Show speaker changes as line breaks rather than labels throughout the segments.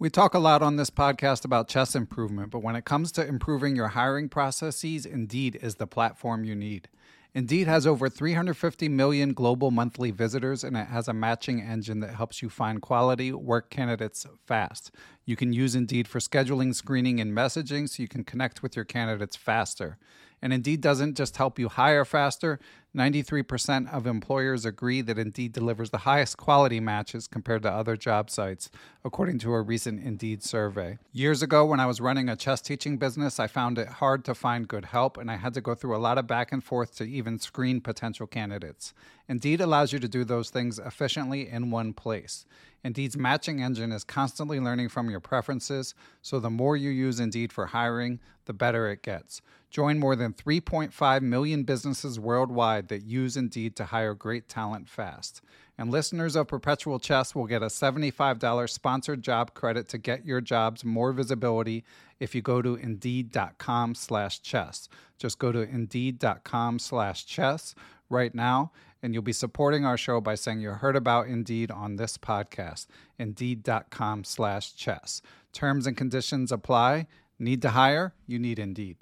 We talk a lot on this podcast about chess improvement, but when it comes to improving your hiring processes, Indeed is the platform you need. Indeed has over 350 million global monthly visitors, and it has a matching engine that helps you find quality work candidates fast. You can use Indeed for scheduling, screening, and messaging so you can connect with your candidates faster. And Indeed doesn't just help you hire faster. 93% of employers agree that Indeed delivers the highest quality matches compared to other job sites, according to a recent Indeed survey. Years ago, when I was running a chess teaching business, I found it hard to find good help, and I had to go through a lot of back and forth to even screen potential candidates. Indeed allows you to do those things efficiently in one place. Indeed's matching engine is constantly learning from your preferences, so the more you use Indeed for hiring, the better it gets. Join more than 3.5 million businesses worldwide that use Indeed to hire great talent fast. And listeners of Perpetual Chess will get a $75 sponsored job credit to get your jobs more visibility if you go to Indeed.com/chess. Just go to Indeed.com/chess right now, and you'll be supporting our show by saying you heard about Indeed on this podcast. Indeed.com/chess. Terms and conditions apply. Need to hire? You need Indeed.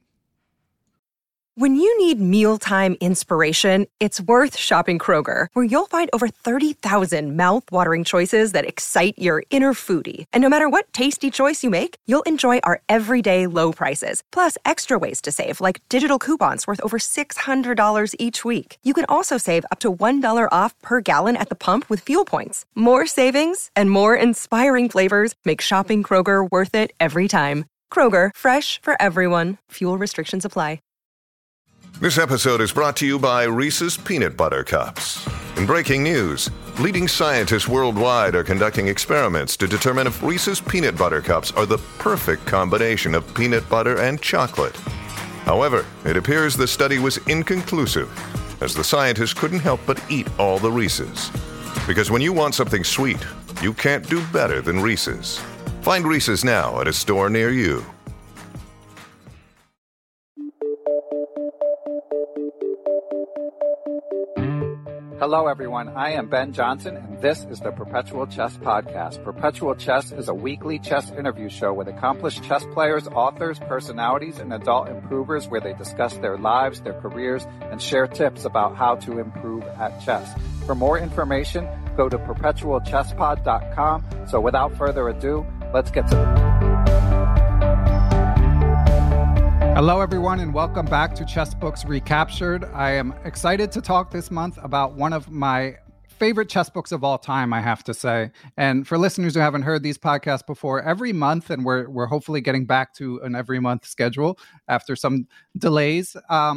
When you need mealtime inspiration, it's worth shopping Kroger, where you'll find over 30,000 mouth-watering choices that excite your inner foodie. And no matter what tasty choice you make, you'll enjoy our everyday low prices, plus extra ways to save, like digital coupons worth over $600 each week. You can also save up to $1 off per gallon at the pump with fuel points. More savings and more inspiring flavors make shopping Kroger worth it every time. Kroger, fresh for everyone. Fuel restrictions apply.
This episode is brought to you by Reese's Peanut Butter Cups. In breaking news, leading scientists worldwide are conducting experiments to determine if Reese's Peanut Butter Cups are the perfect combination of peanut butter and chocolate. However, it appears the study was inconclusive, as the scientists couldn't help but eat all the Reese's. Because when you want something sweet, you can't do better than Reese's. Find Reese's now at a store near you.
Hello, everyone. I am Ben Johnson, and this is the Perpetual Chess Podcast. Perpetual Chess is a weekly chess interview show with accomplished chess players, authors, personalities, and adult improvers where they discuss their lives, their careers, and share tips about how to improve at chess. For more information, go to perpetualchesspod.com. So without further ado, let's get to Hello, everyone, and welcome back to Chess Books Recaptured. I am excited to talk this month about one of my favorite chess books of all time, I have to say. And for listeners who haven't heard these podcasts before, every month, and we're hopefully getting back to an every month schedule after some delays,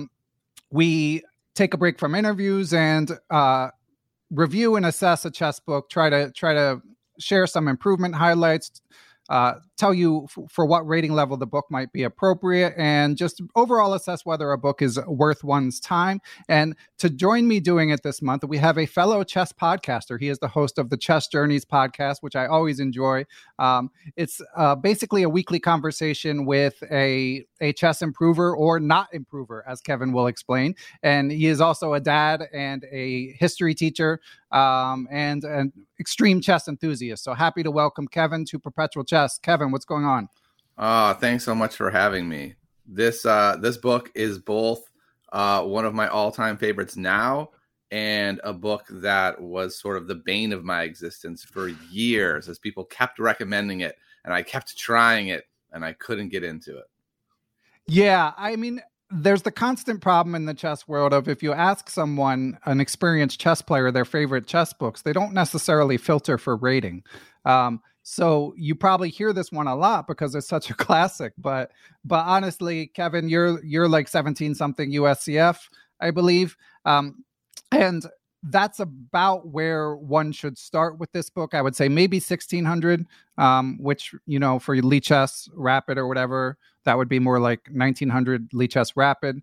we take a break from interviews and review and assess a chess book, try to share some improvement highlights, tell you for what rating level the book might be appropriate, and just overall assess whether a book is worth one's time. And to join me doing it this month, we have a fellow chess podcaster. He is the host of the Chess Journeys podcast, which I always enjoy. It's basically a weekly conversation with a chess improver or not improver, as Kevin will explain. And he is also a dad and a history teacher and an extreme chess enthusiast. So happy to welcome Kevin to Perpetual Chess. Kevin, what's going on?
Thanks so much for having me. This book is both one of my all-time favorites now and a book that was sort of the bane of my existence for years, as people kept recommending it and I kept trying it and I couldn't get into it.
Yeah, I mean, there's the constant problem in the chess world of if you ask someone, an experienced chess player, their favorite chess books, they don't necessarily filter for rating. So you probably hear this one a lot because it's such a classic. But honestly, Kevin, you're like 17 something USCF, I believe, and that's about where one should start with this book. I would say maybe 1600, which, you know, for Lichess Rapid or whatever, that would be more like 1900 Lichess Rapid.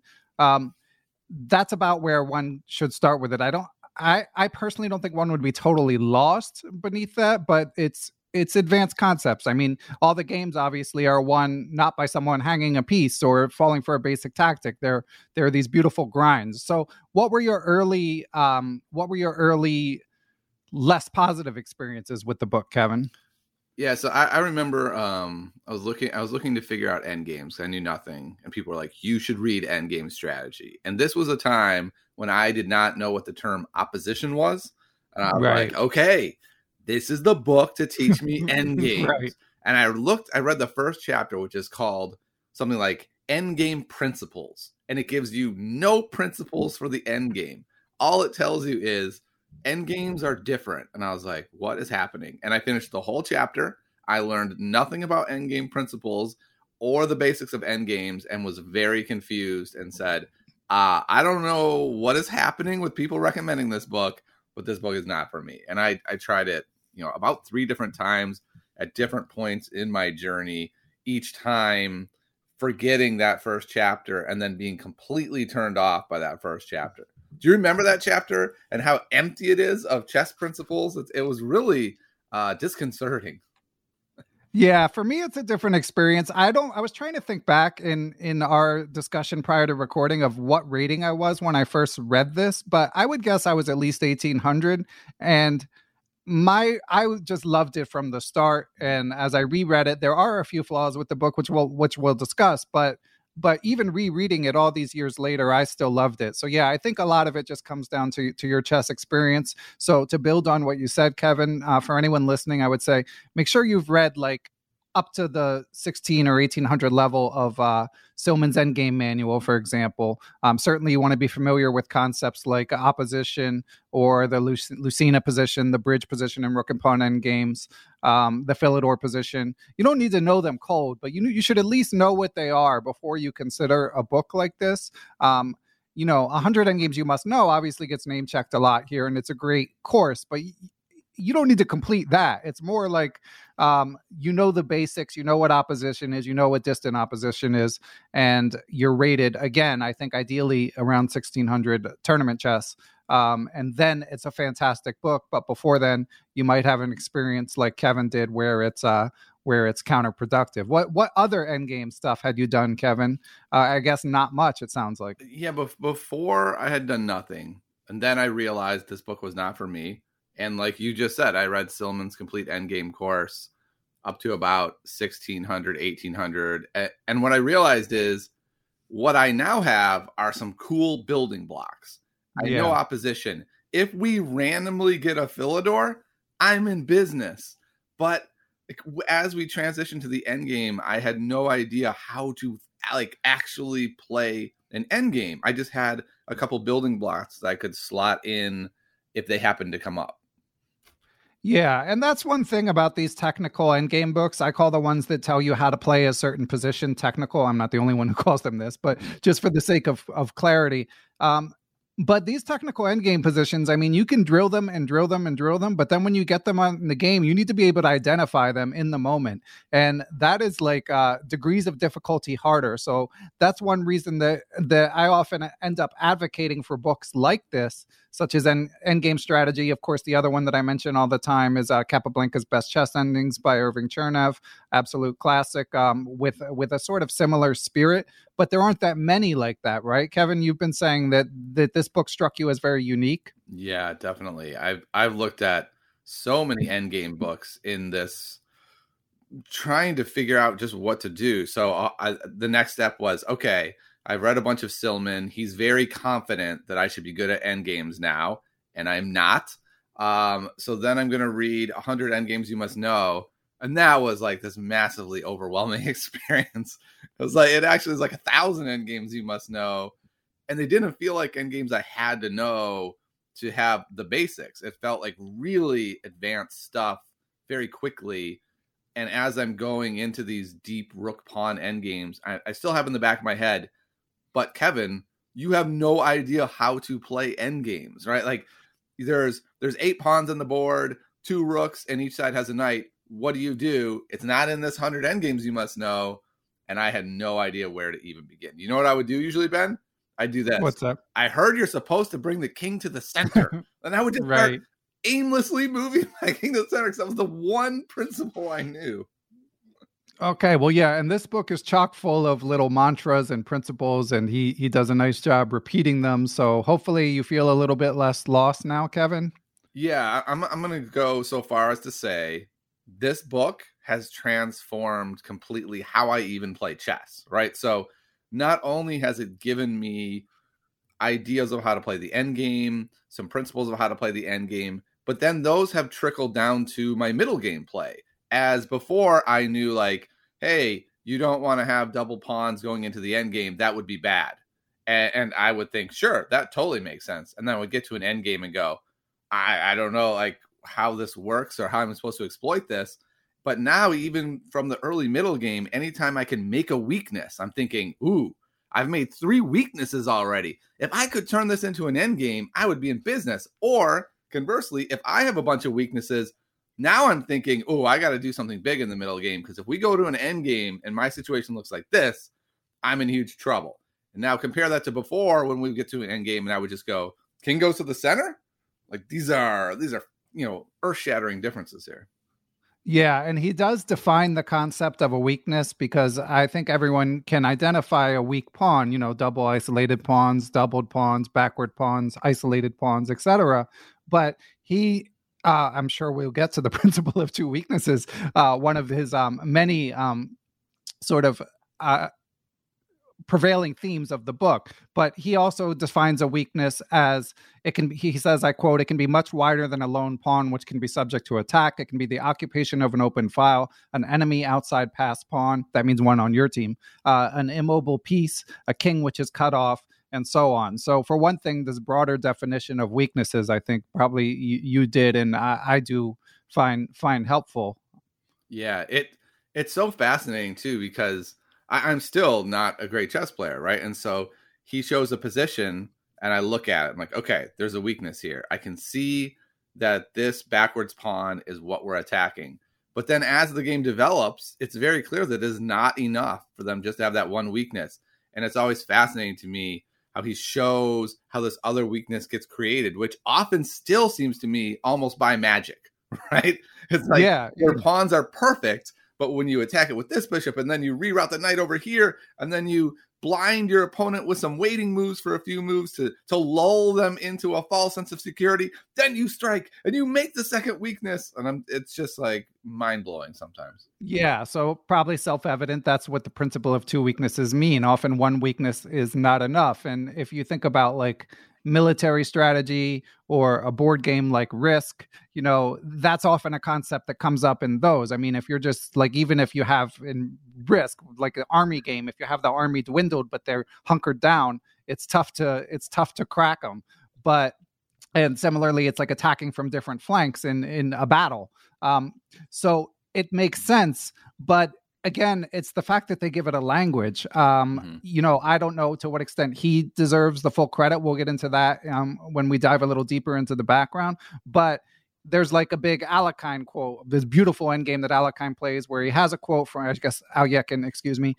That's about where one should start with it. I personally don't think one would be totally lost beneath that, but it's advanced concepts. I mean, all the games obviously are won not by someone hanging a piece or falling for a basic tactic. There are these beautiful grinds. So what were your early less positive experiences with the book, Kevin?
Yeah, so I remember I was looking to figure out end games. I knew nothing, and people were like, "You should read Endgame Strategy." And this was a time when I did not know what the term opposition was, and I was
Right.
like, "Okay, this is the book to teach me end games."
Right.
And I read the first chapter, which is called something like Endgame Principles, and it gives you no principles for the end game. All it tells you is end games are different. And I was like, what is happening? And I finished the whole chapter. I learned nothing about end game principles or the basics of end games and was very confused and said, I don't know what is happening with people recommending this book, but this book is not for me. And I tried it, about 3 different times at different points in my journey, each time forgetting that first chapter and then being completely turned off by that first chapter. Do you remember that chapter and how empty it is of chess principles? It was really disconcerting.
Yeah, for me, it's a different experience. I was trying to think back in our discussion prior to recording of what rating I was when I first read this, but I would guess I was at least 1800. And I just loved it from the start. And as I reread it, there are a few flaws with the book, which we'll discuss, but even rereading it all these years later, I still loved it. So yeah, I think a lot of it just comes down to your chess experience. So to build on what you said, Kevin, for anyone listening, I would say make sure you've read like up to the 16 or 1800 level of Silman's Endgame Manual, for example. Certainly you want to be familiar with concepts like opposition or the Lucena position, the bridge position in Rook and Pawn endgames, the Philidor position. You don't need to know them cold, but you should at least know what they are before you consider a book like this. 100 endgames you must know obviously gets name checked a lot here, and it's a great course, but you don't need to complete that. It's more like, the basics, what opposition is, what distant opposition is, and you're rated, again, I think ideally around 1600 tournament chess. And then it's a fantastic book. But before then, you might have an experience like Kevin did where it's counterproductive. What other endgame stuff had you done, Kevin? I guess not much, it sounds like.
Yeah, but before I had done nothing. And then I realized this book was not for me. And like you just said, I read Silman's complete endgame course up to about 1600, 1800. And what I realized is what I now have are some cool building blocks. I know opposition. If we randomly get a Philidor, I'm in business. But as we transition to the endgame, I had no idea how to actually play an endgame. I just had a couple building blocks that I could slot in if they happened to come up.
Yeah, and that's one thing about these technical endgame books. I call the ones that tell you how to play a certain position technical. I'm not the only one who calls them this, but just for the sake of clarity. But these technical endgame positions, I mean, you can drill them and drill them and drill them, but then when you get them on the game, you need to be able to identify them in the moment. And that is like degrees of difficulty harder. So that's one reason that I often end up advocating for books like this, such as Endgame Strategy. Of course, the other one that I mention all the time is Capablanca's Best Chess Endings by Irving Chernev, absolute classic, with a sort of similar spirit. But there aren't that many like that, right? Kevin, you've been saying that this book struck you as very unique.
Yeah, definitely. I've looked at so many endgame books in this, trying to figure out just what to do. So the next step was, okay, I've read a bunch of Silman. He's very confident that I should be good at endgames now, and I'm not. So then I'm going to read 100 endgames you must know. And that was like this massively overwhelming experience. It actually was like 1,000 endgames you must know. And they didn't feel like endgames I had to know to have the basics. It felt like really advanced stuff very quickly. And as I'm going into these deep rook pawn endgames, I still have in the back of my head, but Kevin, you have no idea how to play endgames, right? Like there's 8 pawns on the board, 2 rooks, and each side has a knight. What do? It's not in this 100 endgames you must know. And I had no idea where to even begin. You know what I would do usually, Ben? I'd do this.
What's up?
I heard you're supposed to bring the king to the center. And I would just start aimlessly moving my king to the center because that was the one principle I knew.
Okay, well, yeah, and this book is chock full of little mantras and principles, and he does a nice job repeating them. So hopefully you feel a little bit less lost now, Kevin.
Yeah, I'm going to go so far as to say this book has transformed completely how I even play chess, right? So not only has it given me ideas of how to play the end game, some principles of how to play the end game, but then those have trickled down to my middle game play. As before, I knew like, hey, you don't want to have double pawns going into the end game. That would be bad. And I would think, sure, that totally makes sense. And then I would get to an end game and go, I don't know like how this works or how I'm supposed to exploit this. But now, even from the early middle game, anytime I can make a weakness, I'm thinking, ooh, I've made 3 weaknesses already. If I could turn this into an end game, I would be in business. Or conversely, if I have a bunch of weaknesses, now I'm thinking, oh, I got to do something big in the middle game. Because if we go to an end game and my situation looks like this, I'm in huge trouble. And now compare that to before when we get to an end game and I would just go, king goes to the center. Like these are, earth-shattering differences here.
Yeah, and he does define the concept of a weakness because I think everyone can identify a weak pawn, double isolated pawns, doubled pawns, backward pawns, isolated pawns, etc. But he, I'm sure we'll get to the principle of 2 weaknesses, one of his many sort of prevailing themes of the book, but he also defines a weakness as he says, I quote, it can be much wider than a lone pawn, which can be subject to attack. It can be the occupation of an open file, an enemy outside pass pawn. That means one on your team, an immobile piece, a king, which is cut off, and so on. So for one thing, this broader definition of weaknesses, I think probably you did, and I do find helpful.
Yeah, it's so fascinating too, because I'm still not a great chess player, right? And so he shows a position and I look at it. I'm like, okay, there's a weakness here. I can see that this backwards pawn is what we're attacking. But then as the game develops, it's very clear that it is not enough for them just to have that one weakness. And it's always fascinating to me how he shows how this other weakness gets created, which often still seems to me almost by magic, right? It's like your pawns are perfect, but when you attack it with this bishop and then you reroute the knight over here and then you blind your opponent with some waiting moves for a few moves to lull them into a false sense of security, then you strike and you make the second weakness. And it's just like mind-blowing sometimes.
Yeah, so probably self-evident. That's what the principle of 2 weaknesses mean. Often one weakness is not enough. And if you think about like military strategy or a board game like Risk, that's often a concept that comes up in those. I mean, if you're just like, even if you have in Risk, like an army game, if you have the army dwindled, but they're hunkered down, it's tough to crack them. And similarly, it's like attacking from different flanks in a battle. So it makes sense, but again, it's the fact that they give it a language. I don't know to what extent he deserves the full credit. We'll get into that when we dive a little deeper into the background. But there's like a big Alekhine quote, this beautiful endgame that Alekhine plays, where he has a quote from, I guess, Alyekin,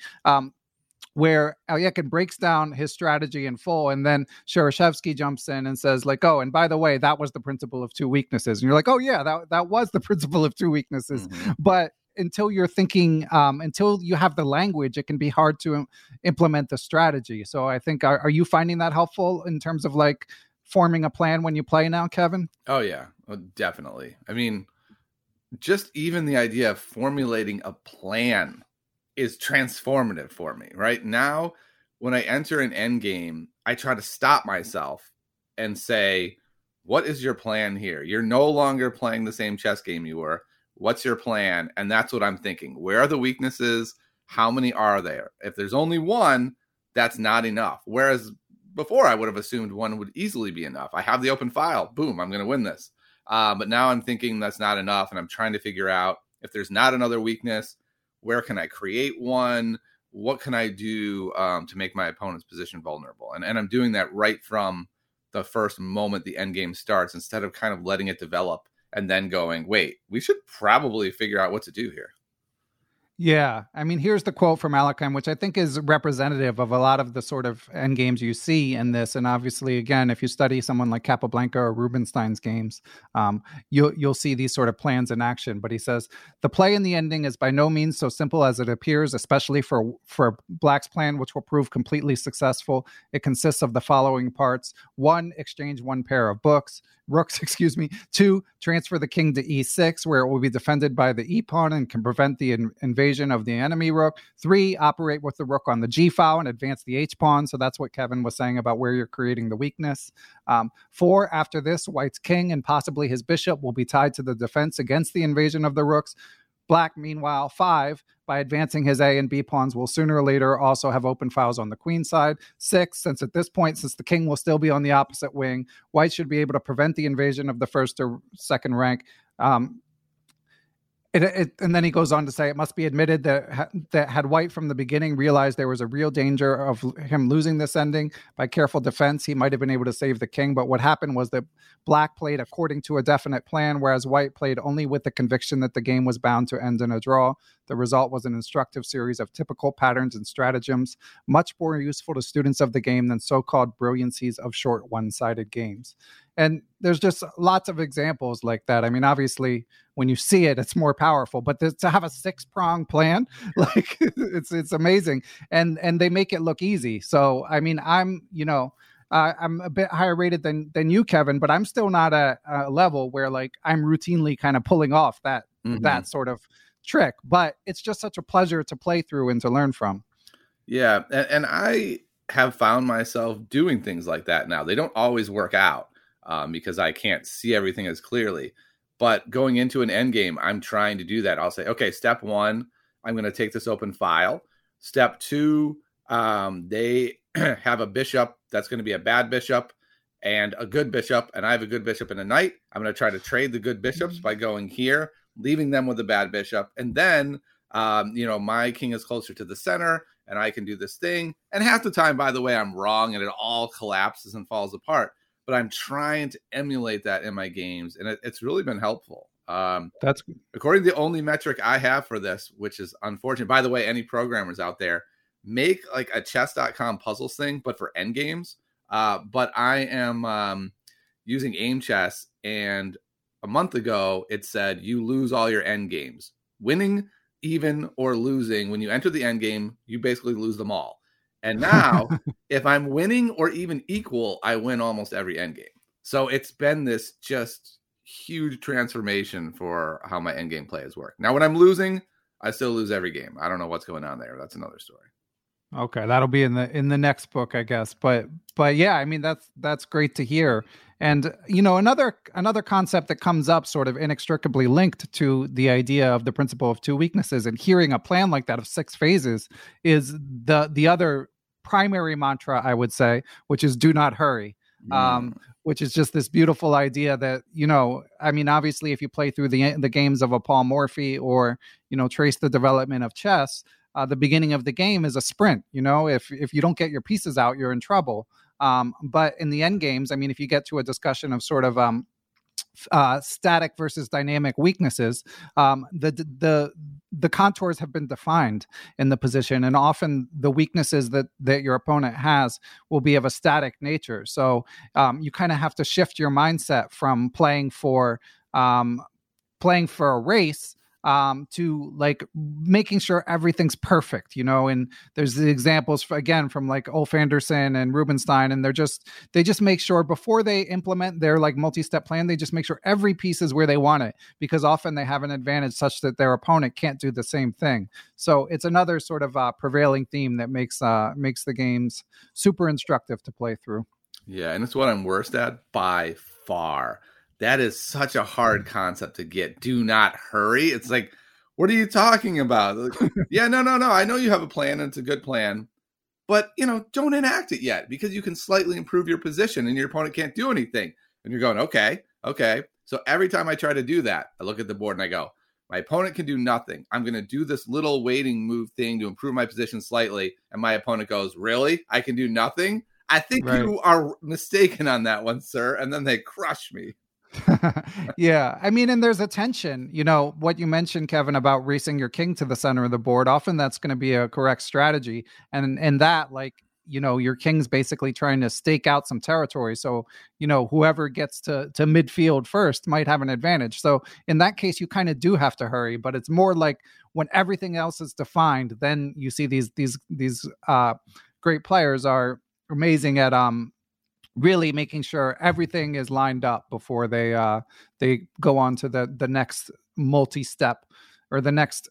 where Alyekin breaks down his strategy in full, and then Shereshevsky jumps in and says, like, oh, and by the way, that was the principle of 2 weaknesses. And you're like, oh yeah, that was the principle of 2 weaknesses. But until you're thinking, until you have the language, it can be hard to implement the strategy. So I think, are you finding that helpful in terms of like forming a plan when you play now, Kevin?
Oh yeah, definitely. I mean, just even the idea of formulating a plan is transformative for me right now. When I enter an end game, I try to stop myself and say, what is your plan here? You're no longer playing the same chess game you were. What's your plan? And that's what I'm thinking. Where are the weaknesses? How many are there? If there's only one, that's not enough. Whereas before, I would have assumed one would easily be enough. I have the open file. Boom, I'm going to win this. But now I'm thinking that's not enough. And I'm trying to figure out, if there's not another weakness, where can I create one? What can I do to make my opponent's position vulnerable? And I'm doing that right from the first moment the end game starts, instead of kind of letting it develop and then going, wait, we should probably figure out what to do here.
Yeah. I mean, here's the quote from Alekhine, which I think is representative of a lot of the sort of end games you see in this. And obviously, again, if you study someone like Capablanca or Rubinstein's games, you'll see these sort of plans in action. But he says, the play in the ending is by no means so simple as it appears, especially for Black's plan, which will prove completely successful. It consists of the following parts. 1, exchange one pair of rooks, 2, transfer the king to e6, where it will be defended by the e-pawn and can prevent the invasion of the enemy rook. 3, operate with the rook on the g-file and advance the h-pawn. So that's what Kevin was saying about where you're creating the weakness. 4, after this, White's king and possibly his bishop will be tied to the defense against the invasion of the rooks. Black, meanwhile, 5, by advancing his A and B pawns, will sooner or later also have open files on the queen side. 6, since the king will still be on the opposite wing, White should be able to prevent the invasion of the first or second rank. And then he goes on to say, it must be admitted that had White from the beginning realized there was a real danger of him losing this ending, by careful defense, he might have been able to save the king. But what happened was that Black played according to a definite plan, whereas White played only with the conviction that the game was bound to end in a draw. The result was an instructive series of typical patterns and stratagems, much more useful to students of the game than so-called brilliancies of short one-sided games. And there's just lots of examples like that. I mean, obviously, when you see it, it's more powerful. But to have a 6-prong plan, like it's amazing, and they make it look easy. So, I mean, I'm a bit higher rated than you, Kevin, but I'm still not at a level where like I'm routinely kind of pulling off that sort of trick. But it's just such a pleasure to play through and to learn from.
Yeah, and I have found myself doing things like that now. They don't always work out. Because I can't see everything as clearly. But going into an end game, I'm trying to do that. I'll say, okay, step 1, I'm going to take this open file. Step 2, they have a bishop that's going to be a bad bishop and a good bishop, and I have a good bishop and a knight. I'm going to try to trade the good bishops by going here, leaving them with a bad bishop. And then, my king is closer to the center, and I can do this thing. And half the time, by the way, I'm wrong, and it all collapses and falls apart. But I'm trying to emulate that in my games, and it's really been helpful.
That's
according to the only metric I have for this, which is unfortunate. By the way, any programmers out there, make like a chess.com puzzles thing, but for end games. But I am using Aim Chess, and a month ago it said you lose all your end games. Winning, even, or losing, when you enter the end game, you basically lose them all. And now, if I'm winning or even equal, I win almost every endgame. So it's been this just huge transformation for how my endgame plays work. Now, when I'm losing, I still lose every game. I don't know what's going on there. That's another story.
Okay, that'll be in the next book, I guess. But yeah, I mean that's great to hear. And another concept that comes up sort of inextricably linked to the idea of the principle of 2 weaknesses, and hearing a plan like that of 6 phases is the other primary mantra, I would say, which is do not hurry. Which is just this beautiful idea that, I mean, obviously, if you play through the games of a Paul Morphy or, trace the development of chess, the beginning of the game is a sprint. If you don't get your pieces out, you're in trouble. But in the end games, I mean, if you get to a discussion of sort of static versus dynamic weaknesses, the contours have been defined in the position, and often the weaknesses that your opponent has will be of a static nature. So you kind of have to shift your mindset from playing for a race to like making sure everything's perfect, and there's the examples from like Ulf Anderson and Rubinstein, and they just make sure before they implement their like multi-step plan, they just make sure every piece is where they want it, because often they have an advantage such that their opponent can't do the same thing. So it's another sort of prevailing theme that makes the games super instructive to play through.
Yeah, and it's what I'm worst at by far. That is such a hard concept to get. Do not hurry. It's like, what are you talking about? Yeah, no. I know you have a plan, and it's a good plan, but don't enact it yet, because you can slightly improve your position and your opponent can't do anything. And you're going, okay. So every time I try to do that, I look at the board and I go, my opponent can do nothing. I'm going to do this little waiting move thing to improve my position slightly. And my opponent goes, really? I can do nothing? I think You are mistaken on that one, sir. And then they crush me.
Yeah. I mean, and there's a tension, what you mentioned, Kevin, about racing your king to the center of the board. Often that's going to be a correct strategy. And that, like, your king's basically trying to stake out some territory. So, whoever gets to midfield first might have an advantage. So in that case, you kind of do have to hurry, but it's more like when everything else is defined, then you see these great players are amazing at, really making sure everything is lined up before they go on to the next multi-step, or the next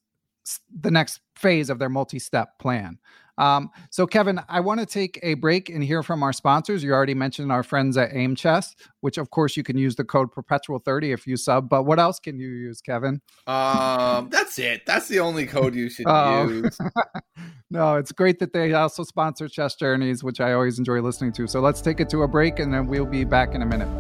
phase of their multi-step plan. So Kevin, I want to take a break and hear from our sponsors. You already mentioned our friends at Aim Chess, which of course you can use the code Perpetual30 if you sub, but what else can you use, Kevin?
That's it. That's the only code you should use.
No, it's great that they also sponsor Chess Journeys, which I always enjoy listening to. So let's take it to a break and then we'll be back in a minute.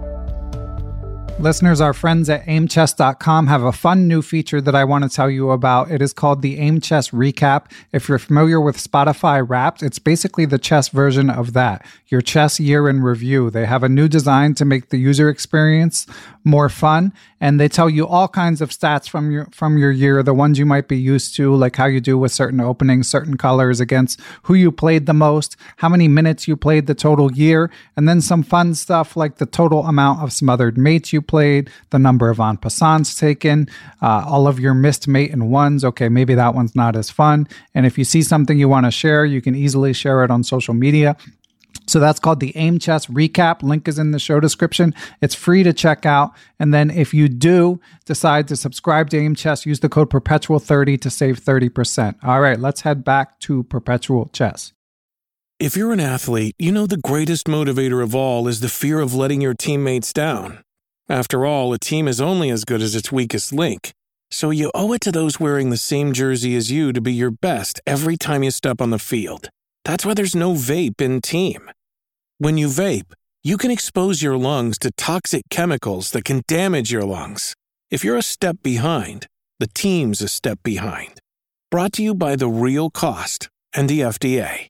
Listeners, our friends at aimchess.com have a fun new feature that I want to tell you about. It is called the Aim Chess Recap. If you're familiar with Spotify Wrapped, it's basically the chess version of that, your chess year in review. They have a new design to make the user experience more fun, and they tell you all kinds of stats from your year, the ones you might be used to, like how you do with certain openings, certain colors, against who you played the most, how many minutes you played the total year, and then some fun stuff like the total amount of smothered mates you played, the number of en passants taken, all of your missed mate and ones. Okay, maybe that one's not as fun. And if you see something you want to share, you can easily share it on social media. So that's called the Aim Chess Recap. Link is in the show description. It's free to check out. And then if you do decide to subscribe to Aim Chess, use the code Perpetual30 to save 30%. All right, let's head back to Perpetual Chess.
If you're an athlete, you know the greatest motivator of all is the fear of letting your teammates down. After all, a team is only as good as its weakest link. So you owe it to those wearing the same jersey as you to be your best every time you step on the field. That's why there's no vape in team. When you vape, you can expose your lungs to toxic chemicals that can damage your lungs. If you're a step behind, the team's a step behind. Brought to you by The Real Cost and the FDA.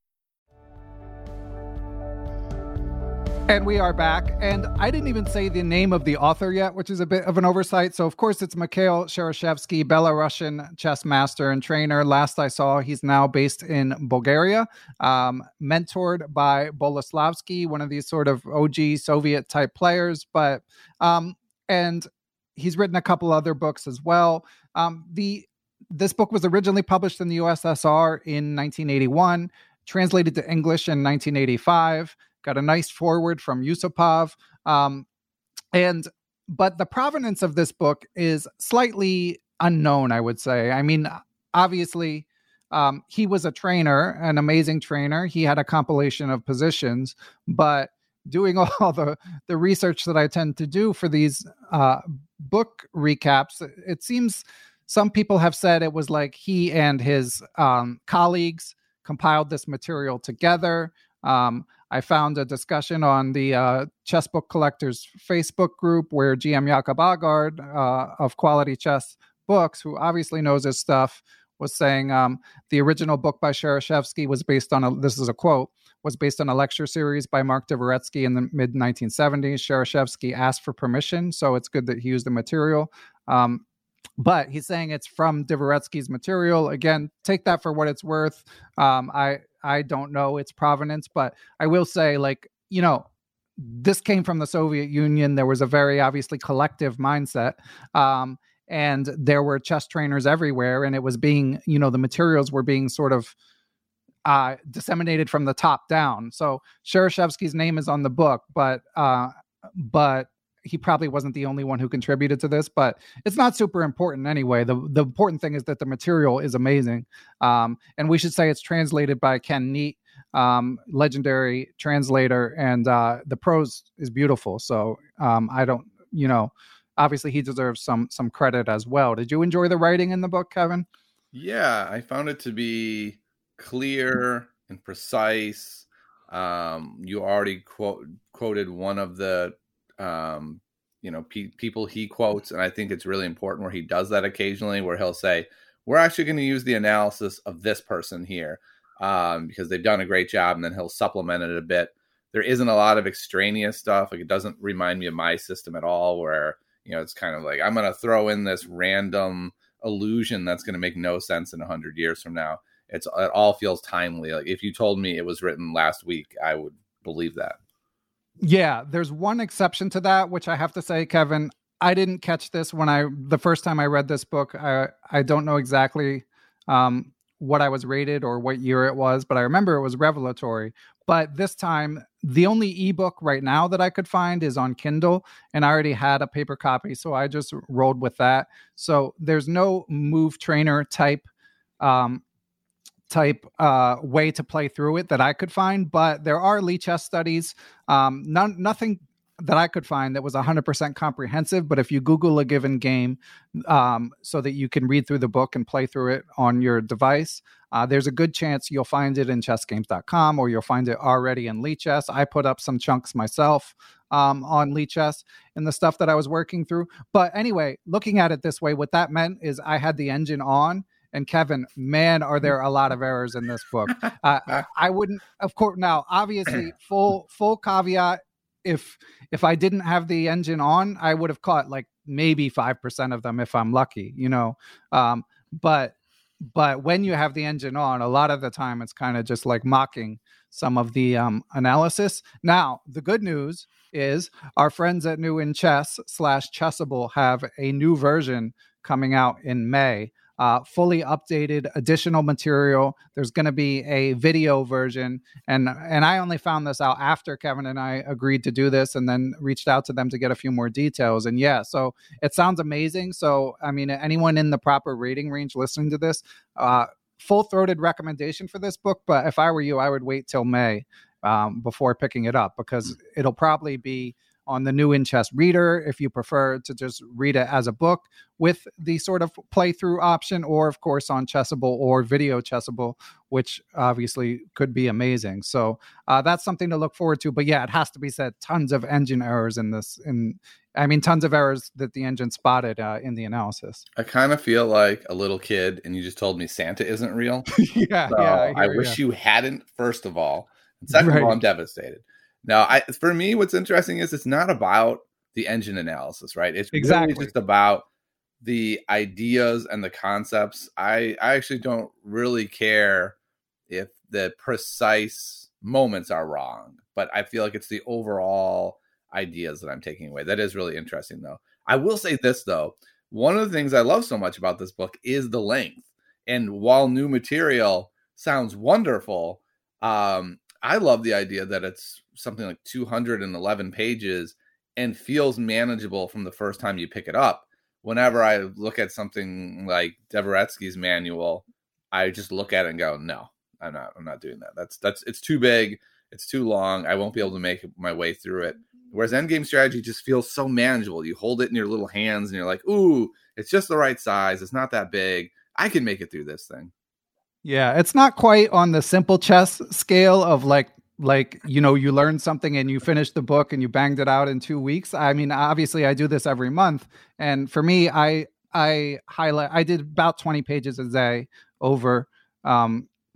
And we are back. And I didn't even say the name of the author yet, which is a bit of an oversight. So, of course, it's Mikhail Shereshevsky, Belarusian chess master and trainer. Last I saw, he's now based in Bulgaria, mentored by Boleslavsky, one of these sort of OG Soviet-type players. But and he's written a couple other books as well. This book was originally published in the USSR in 1981, translated to English in 1985. Got a nice foreword from Yusupov. But the provenance of this book is slightly unknown, I would say. I mean, obviously, he was a trainer, an amazing trainer. He had a compilation of positions, but doing all the research that I tend to do for these book recaps, it seems some people have said it was like he and his colleagues compiled this material together. I found a discussion on the Chess Book Collectors Facebook group where GM Jakob Agard of Quality Chess Books, who obviously knows his stuff, was saying the original book by Shereshevsky was based on this is a quote, was based on a lecture series by Mark Dvoretsky in the mid-1970s. Shereshevsky asked for permission, so it's good that he used the material. But he's saying it's from Dvoretsky's material. Again, take that for what it's worth. I don't know its provenance, but I will say, this came from the Soviet Union. There was a very obviously collective mindset. And there were chess trainers everywhere, and it was being, the materials were being sort of disseminated from the top down. So Shereshevsky's name is on the book, but he probably wasn't the only one who contributed to this, but it's not super important anyway. The important thing is that the material is amazing. And we should say it's translated by Ken Neat, legendary translator, and the prose is beautiful. So I don't, obviously he deserves some credit as well. Did you enjoy the writing in the book, Kevin?
Yeah, I found it to be clear and precise. You already quoted one of the people he quotes, and I think it's really important where he does that occasionally, where he'll say, we're actually going to use the analysis of this person here because they've done a great job, and then he'll supplement it a bit. There isn't a lot of extraneous stuff. Like, it doesn't remind me of my system at all, where, you know, it's kind of like, I'm going to throw in this random illusion that's going to make no sense in 100 years from now. It all feels timely. Like, if you told me it was written last week, I would believe that.
Yeah, there's one exception to that, which I have to say, Kevin, I didn't catch this the first time I read this book. I don't know exactly what I was rated or what year it was, but I remember it was revelatory. But this time, the only ebook right now that I could find is on Kindle, and I already had a paper copy, so I just rolled with that. So there's no Move Trainer type way to play through it that I could find, but there are Lichess studies. Nothing that I could find that was 100% comprehensive, but if you Google a given game so that you can read through the book and play through it on your device, there's a good chance you'll find it in chessgames.com, or you'll find it already in Lichess. I put up some chunks myself on Lichess and the stuff that I was working through. But anyway, looking at it this way, what that meant is I had the engine on. And Kevin, man, are there a lot of errors in this book. I wouldn't, of course, now, obviously, full caveat, if I didn't have the engine on, I would have caught like maybe 5% of them if I'm lucky, you know. But when you have the engine on, a lot of the time it's kind of just like mocking some of the analysis. Now, the good news is our friends at New in Chess /Chessable have a new version coming out in May. Fully updated, additional material. There's going to be a video version, and I only found this out after Kevin and I agreed to do this, and then reached out to them to get a few more details. And yeah, so it sounds amazing. So I mean, anyone in the proper rating range listening to this, full-throated recommendation for this book. But if I were you, I would wait till May before picking it up, because it'll probably be on the New in Chess reader if you prefer to just read it as a book with the sort of playthrough option, or of course on Chessable or Video Chessable, which obviously could be amazing. So that's something to look forward to. But yeah, it has to be said, tons of engine errors in this. Tons of errors that the engine spotted in the analysis.
I kind of feel like a little kid, and you just told me Santa isn't real.
Yeah,
I wish you hadn't, first of all. And second of all, I'm devastated. Now, for me, what's interesting is it's not about the engine analysis, right? It's really just about the ideas and the concepts. I actually don't really care if the precise moments are wrong, but I feel like it's the overall ideas that I'm taking away. That is really interesting, though. I will say this, though. One of the things I love so much about this book is the length. And while new material sounds wonderful, I love the idea that it's something like 211 pages and feels manageable from the first time you pick it up. Whenever I look at something like Dvoretsky's manual, I just look at it and go, no, I'm not doing that. It's too big. It's too long. I won't be able to make my way through it. Whereas Endgame Strategy just feels so manageable. You hold it in your little hands and you're like, ooh, it's just the right size. It's not that big. I can make it through this thing.
Yeah, it's not quite on the simple chess scale of like, you know, you learn something and you finish the book and you banged it out in 2 weeks. I mean, obviously I do this every month. And for me, I did about 20 pages a day over a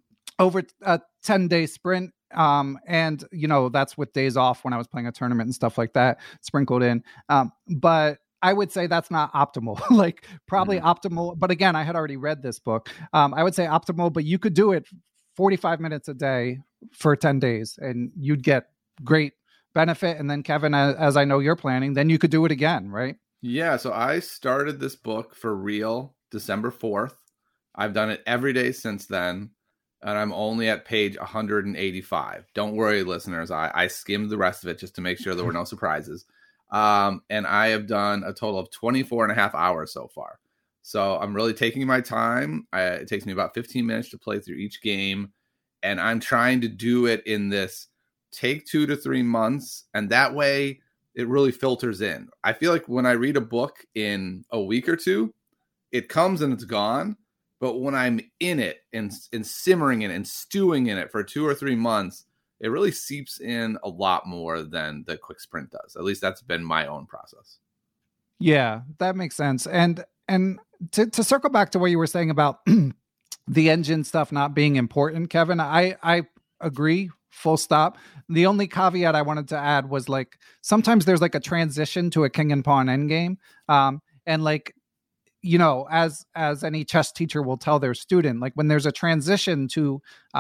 10-day sprint. And you know, that's with days off when I was playing a tournament and stuff like that sprinkled in. But I would say that's not optimal, like probably optimal. But again, I had already read this book. I would say optimal, but you could do it 45 minutes a day for 10 days and you'd get great benefit. And then Kevin, as I know you're planning, then you could do it again, right?
Yeah. So I started this book for real December 4th. I've done it every day since then. And I'm only at page 185. Don't worry, listeners. I skimmed the rest of it just to make sure there were no surprises. And I have done a total of 24 and a half hours so far. So I'm really taking my time. It takes me about 15 minutes to play through each game. And I'm trying to do it in this take 2 to 3 months. And that way it really filters in. I feel like when I read a book in a week or two, it comes and it's gone. But when I'm in it and simmering in it and stewing in it for 2 or 3 months, it really seeps in a lot more than the quick sprint does. At least that's been my own process.
Yeah, that makes sense. And to circle back to what you were saying about the engine stuff not being important, Kevin, I agree full stop. The only caveat I wanted to add was like sometimes there's like a transition to a king and pawn endgame, and like, you know, as any chess teacher will tell their student, like when there's a transition to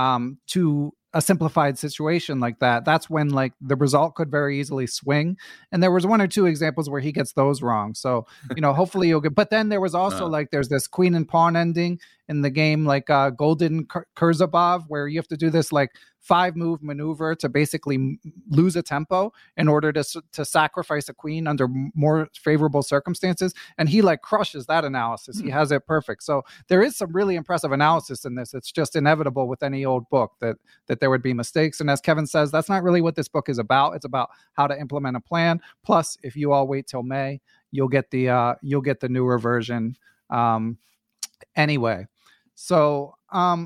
a simplified situation like that, that's when like the result could very easily swing. And there was one or two examples where he gets those wrong. So, you know, hopefully you'll get, but then there was also like, there's this queen and pawn ending in the game, like Golden Kurzabov, where you have to do this like 5-move maneuver to basically lose a tempo in order to sacrifice a queen under more favorable circumstances. And he like crushes that analysis. He has it perfect. So there is some really impressive analysis in this. It's just inevitable with any old book that there would be mistakes. And as Kevin says, that's not really what this book is about. It's about how to implement a plan. Plus, if you all wait till May, you'll get the newer version anyway. So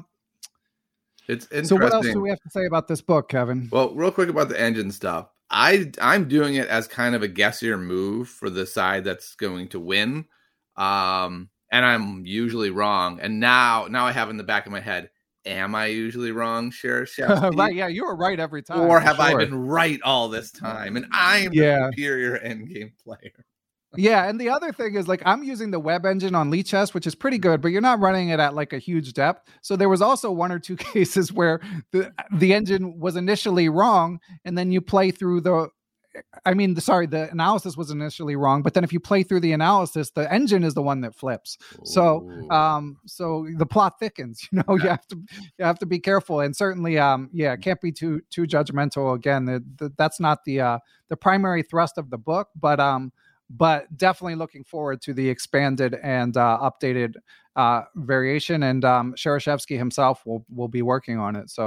it's interesting.
So what else do we have to say about this book, Kevin?
Well, real quick about the engine stuff. I'm doing it as kind of a guessier move for the side that's going to win. And I'm usually wrong. And now I have in the back of my head, am I usually wrong, Shereshevsky?
Right, yeah, you were right every time.
Or have I been right all this time? And I'm the superior endgame player.
Yeah, and the other thing is like I'm using the web engine on Lichess, which is pretty good, but you're not running it at like a huge depth. So there was also one or two cases where the engine was initially wrong, and then you play through the analysis was initially wrong, but then if you play through the analysis, the engine is the one that flips. So so the plot thickens. You know, you have to be careful, and certainly can't be too judgmental. Again, that's not the primary thrust of the book, but definitely looking forward to the expanded and updated variation. And Shereshevsky himself will be working on it.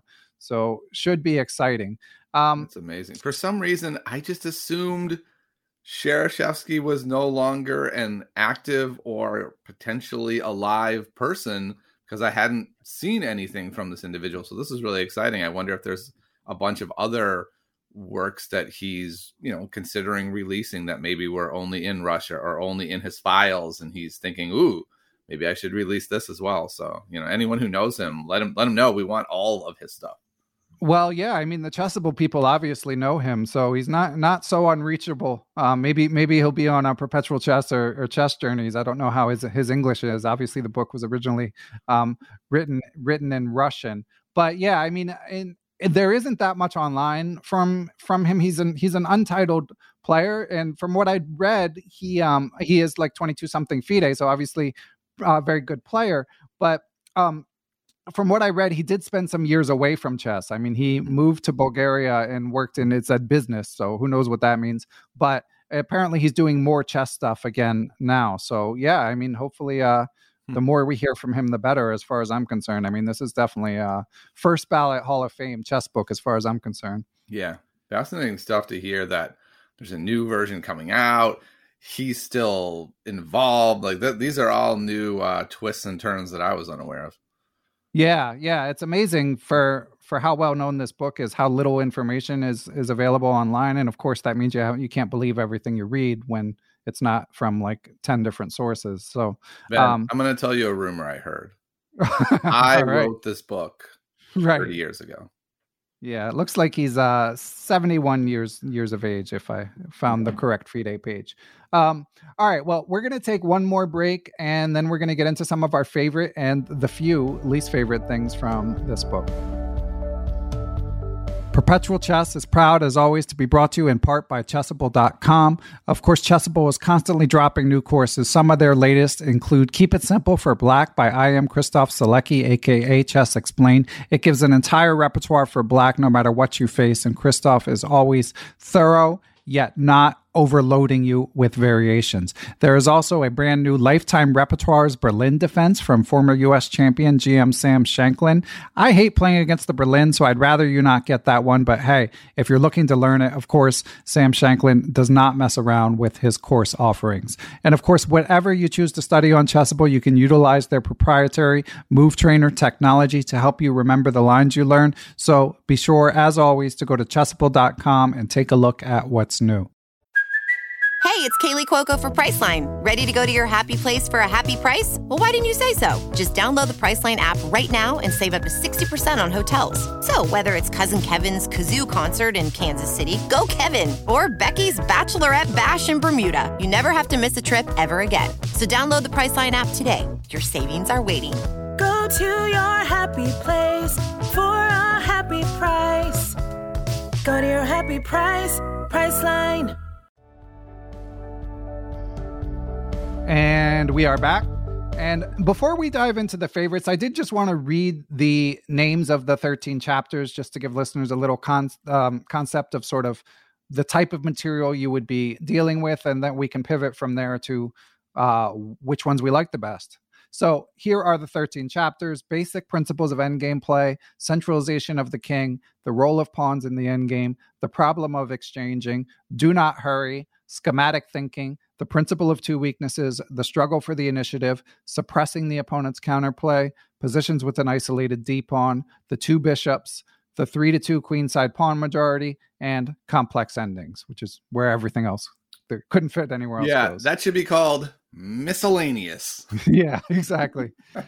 So should be exciting.
That's amazing. For some reason, I just assumed Shereshevsky was no longer an active or potentially alive person because I hadn't seen anything from this individual. So this is really exciting. I wonder if there's a bunch of other works that he's, you know, considering releasing that maybe were only in Russia or only in his files, and he's thinking, ooh, maybe I should release this as well. So, you know, anyone who knows him, let him know we want all of his stuff.
Well, yeah, I mean, the Chessable people obviously know him, so he's not so unreachable. Maybe he'll be on Perpetual Chess or Chess Journeys. I don't know how his English is. Obviously, the book was originally written in Russian, but yeah, I mean, there isn't that much online from him. He's an untitled player, and from what I read, he is like 22 something FIDE, so obviously a very good player. But from what I read, he did spend some years away from chess. I mean, he moved to Bulgaria and worked in business, so who knows what that means. But apparently, he's doing more chess stuff again now. So yeah, I mean, hopefully, the more we hear from him, the better, as far as I'm concerned. I mean, this is definitely a first ballot Hall of Fame chess book, as far as I'm concerned.
Yeah, fascinating stuff to hear that there's a new version coming out. He's still involved. Like these are all new twists and turns that I was unaware of.
Yeah, it's amazing for how well known this book is, how little information is available online, and of course that means you can't believe everything you read when it's not from like 10 different sources. So
Ben, I'm going to tell you a rumor I heard. I wrote this book 30 years ago.
Yeah, it looks like he's 71 years of age, if I found the correct FIDE page. All right, well, we're going to take one more break, and then we're going to get into some of our favorite and the few least favorite things from this book. Perpetual Chess is proud, as always, to be brought to you in part by Chessable.com. Of course, Chessable is constantly dropping new courses. Some of their latest include Keep It Simple for Black by I am Christoph Selecki, a.k.a. Chess Explained. It gives an entire repertoire for Black no matter what you face, and Christoph is always thorough, yet not overloading you with variations. There is also a brand new Lifetime Repertoires Berlin defense from former U.S. champion GM Sam Shanklin. I hate playing against the Berlin, so I'd rather you not get that one. But hey, if you're looking to learn it, of course, Sam Shanklin does not mess around with his course offerings. And of course, whatever you choose to study on Chessable, you can utilize their proprietary Move Trainer technology to help you remember the lines you learn. So be sure, as always, to go to Chessable.com and take a look at what's new.
Hey, it's Kaylee Cuoco for Priceline. Ready to go to your happy place for a happy price? Well, why didn't you say so? Just download the Priceline app right now and save up to 60% on hotels. So whether it's Cousin Kevin's Kazoo Concert in Kansas City, go Kevin, or Becky's Bachelorette Bash in Bermuda, you never have to miss a trip ever again. So download the Priceline app today. Your savings are waiting.
Go to your happy place for a happy price. Go to your happy price, Priceline.
And we are back. And before we dive into the favorites, I did just want to read the names of the 13 chapters just to give listeners a little concept of sort of the type of material you would be dealing with, and then we can pivot from there to which ones we like the best. So here are the 13 chapters: basic principles of endgame play, centralization of the king, the role of pawns in the endgame, the problem of exchanging, do not hurry, schematic thinking, the principle of two weaknesses, the struggle for the initiative, suppressing the opponent's counterplay, positions with an isolated D pawn, the two bishops, the 3-2 queenside pawn majority, and complex endings, which is where everything else there couldn't fit anywhere else.
Yeah,
goes.
that should be called miscellaneous.
Yeah, exactly.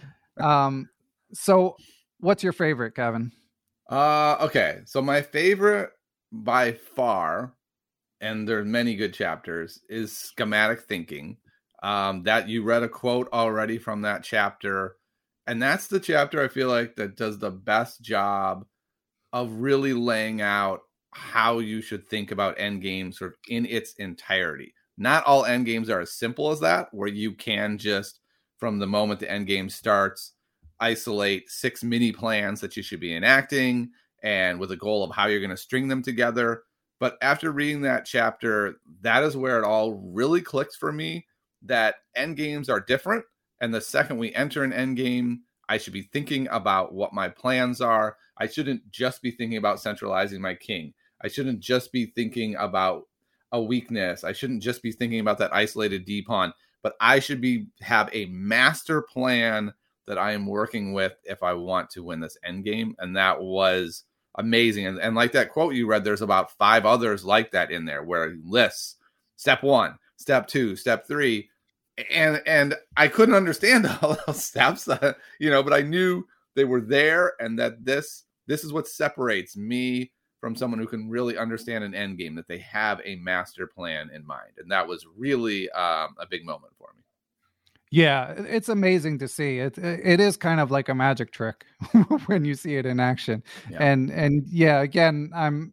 So what's your favorite, Kevin?
Okay, so my favorite by far, and there are many good chapters, is schematic thinking. That you read a quote already from that chapter, and that's the chapter I feel like that does the best job of really laying out how you should think about endgames sort of in its entirety. Not all endgames are as simple as that, where you can just, from the moment the endgame starts, isolate 6 mini plans that you should be enacting, and with a goal of how you're going to string them together. But after reading that chapter, that is where it all really clicks for me, that endgames are different. And the second we enter an endgame, I should be thinking about what my plans are. I shouldn't just be thinking about centralizing my king. I shouldn't just be thinking about a weakness. I shouldn't just be thinking about that isolated D pawn, but I should have a master plan that I am working with if I want to win this endgame. And that was amazing. And like that quote you read, there's about 5 others like that in there, where it lists step 1, step 2, step 3. And I couldn't understand all those steps, but I knew they were there, and that this is what separates me from someone who can really understand an end game, that they have a master plan in mind. And that was really a big moment for me.
Yeah, it's amazing to see. It is kind of like a magic trick when you see it in action. Yeah. And yeah, again,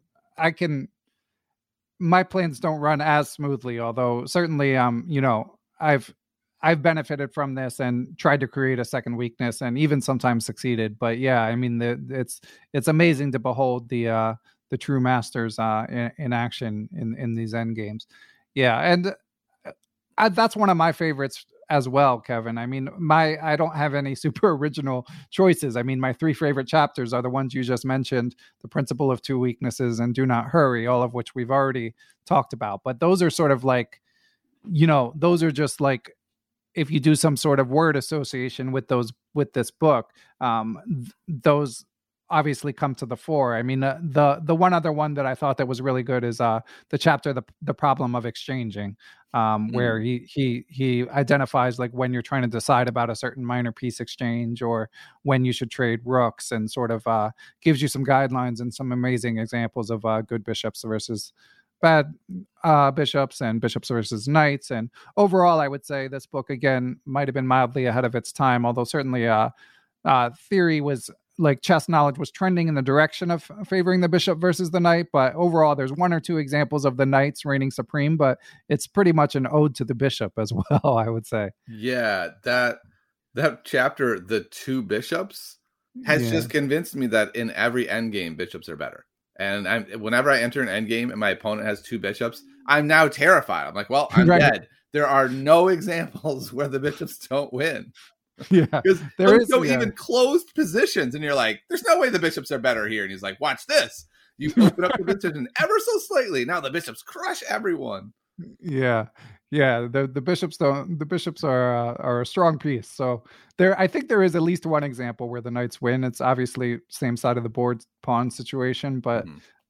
my plans don't run as smoothly, although certainly I've benefited from this and tried to create a second weakness, and even sometimes succeeded. But yeah, I mean, it's amazing to behold the true masters in action in these end games. Yeah, and that's one of my favorites as well, Kevin. I mean, I don't have any super original choices. I mean, my 3 favorite chapters are the ones you just mentioned: the principle of two weaknesses and do not hurry, all of which we've already talked about. But those are sort of like, those are just like, if you do some sort of word association with this book, those obviously come to the fore. I mean, the one other one that I thought that was really good is the chapter, the problem of exchanging, where he identifies like when you're trying to decide about a certain minor piece exchange or when you should trade rooks, and sort of gives you some guidelines and some amazing examples of good bishops versus bad bishops, and bishops versus knights. And overall, I would say this book, again, might have been mildly ahead of its time, although certainly theory was, like, chess knowledge was trending in the direction of favoring the bishop versus the knight. But overall, there's 1 or 2 examples of the knights reigning supreme, but it's pretty much an ode to the bishop as well, I would say.
Yeah, that chapter, the 2 bishops, has just convinced me that in every endgame, bishops are better. And whenever I enter an endgame and my opponent has 2 bishops, I'm now terrified. I'm like, well, I'm dead. There are no examples where the bishops don't win.
Yeah,
because there's no even closed positions, and you're like, there's no way the bishops are better here. And he's like, watch this. You open up the position ever so slightly. Now the bishops crush everyone.
Yeah. The bishops don't. The bishops are a strong piece. So I think there is at least one example where the knights win. It's obviously same side of the board pawn situation, but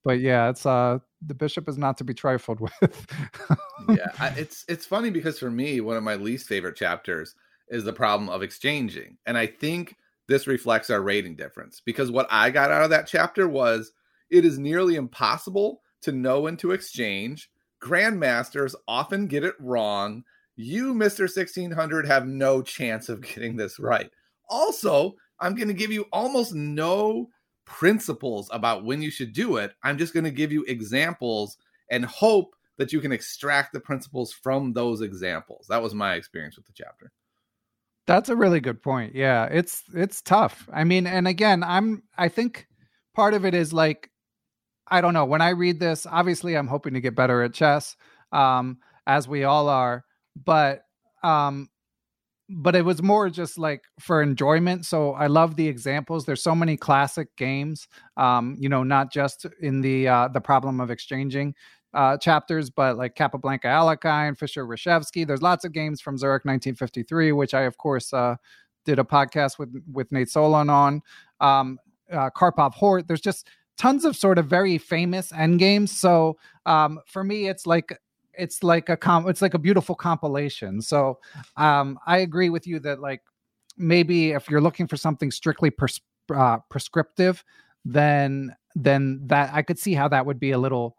but yeah, it's the bishop is not to be trifled with.
Yeah, it's funny because for me, one of my least favorite chapters is the problem of exchanging, and I think this reflects our rating difference, because what I got out of that chapter was it is nearly impossible to know when to exchange. Grandmasters often get it wrong. You, Mr. 1600, have no chance of getting this right. Also, I'm going to give you almost no principles about when you should do it. I'm just going to give you examples and hope that you can extract the principles from those examples. That was my experience with the chapter.
That's a really good point. Yeah, it's tough. I mean, and again, I think part of it is like, I don't know, when I read this, obviously I'm hoping to get better at chess, as we all are, but it was more just like for enjoyment. So I love the examples. There's so many classic games, not just in the problem of exchanging chapters, but like Capablanca Alekhine, Fischer Reshevsky. There's lots of games from Zurich 1953, which I, of course, did a podcast with Nate Solon on. Karpov Hort. There's just tons of sort of very famous endgames. So for me, it's like a beautiful compilation. So I agree with you that like maybe if you're looking for something strictly prescriptive, then that I could see how that would be a little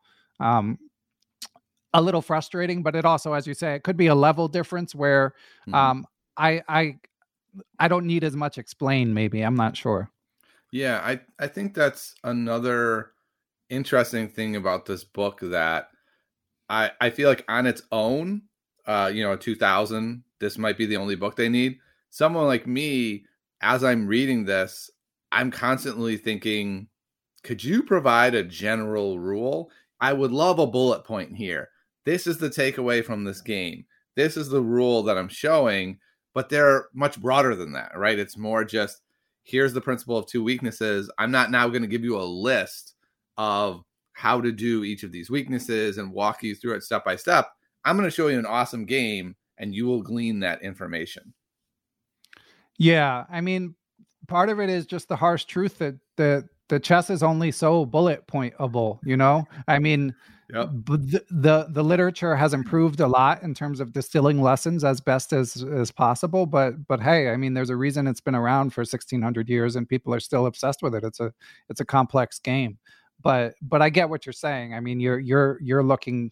frustrating. But it also, as you say, it could be a level difference where I don't need as much explained. Maybe I'm not sure.
Yeah, I think that's another interesting thing about this book, that I feel like on its own, 2000, this might be the only book they need. Someone like me, as I'm reading this, I'm constantly thinking, could you provide a general rule? I would love a bullet point here. This is the takeaway from this game. This is the rule that I'm showing, but they're much broader than that, right? It's more just, here's the principle of two weaknesses. I'm not now going to give you a list of how to do each of these weaknesses and walk you through it step by step. I'm going to show you an awesome game and you will glean that information.
Yeah. I mean, part of it is just the harsh truth that the chess is only so bullet pointable, I mean, yep. The literature has improved a lot in terms of distilling lessons as best as possible. But hey, I mean, there's a reason it's been around for 1600 years and people are still obsessed with it. It's a complex game. But I get what you're saying. I mean, you're looking,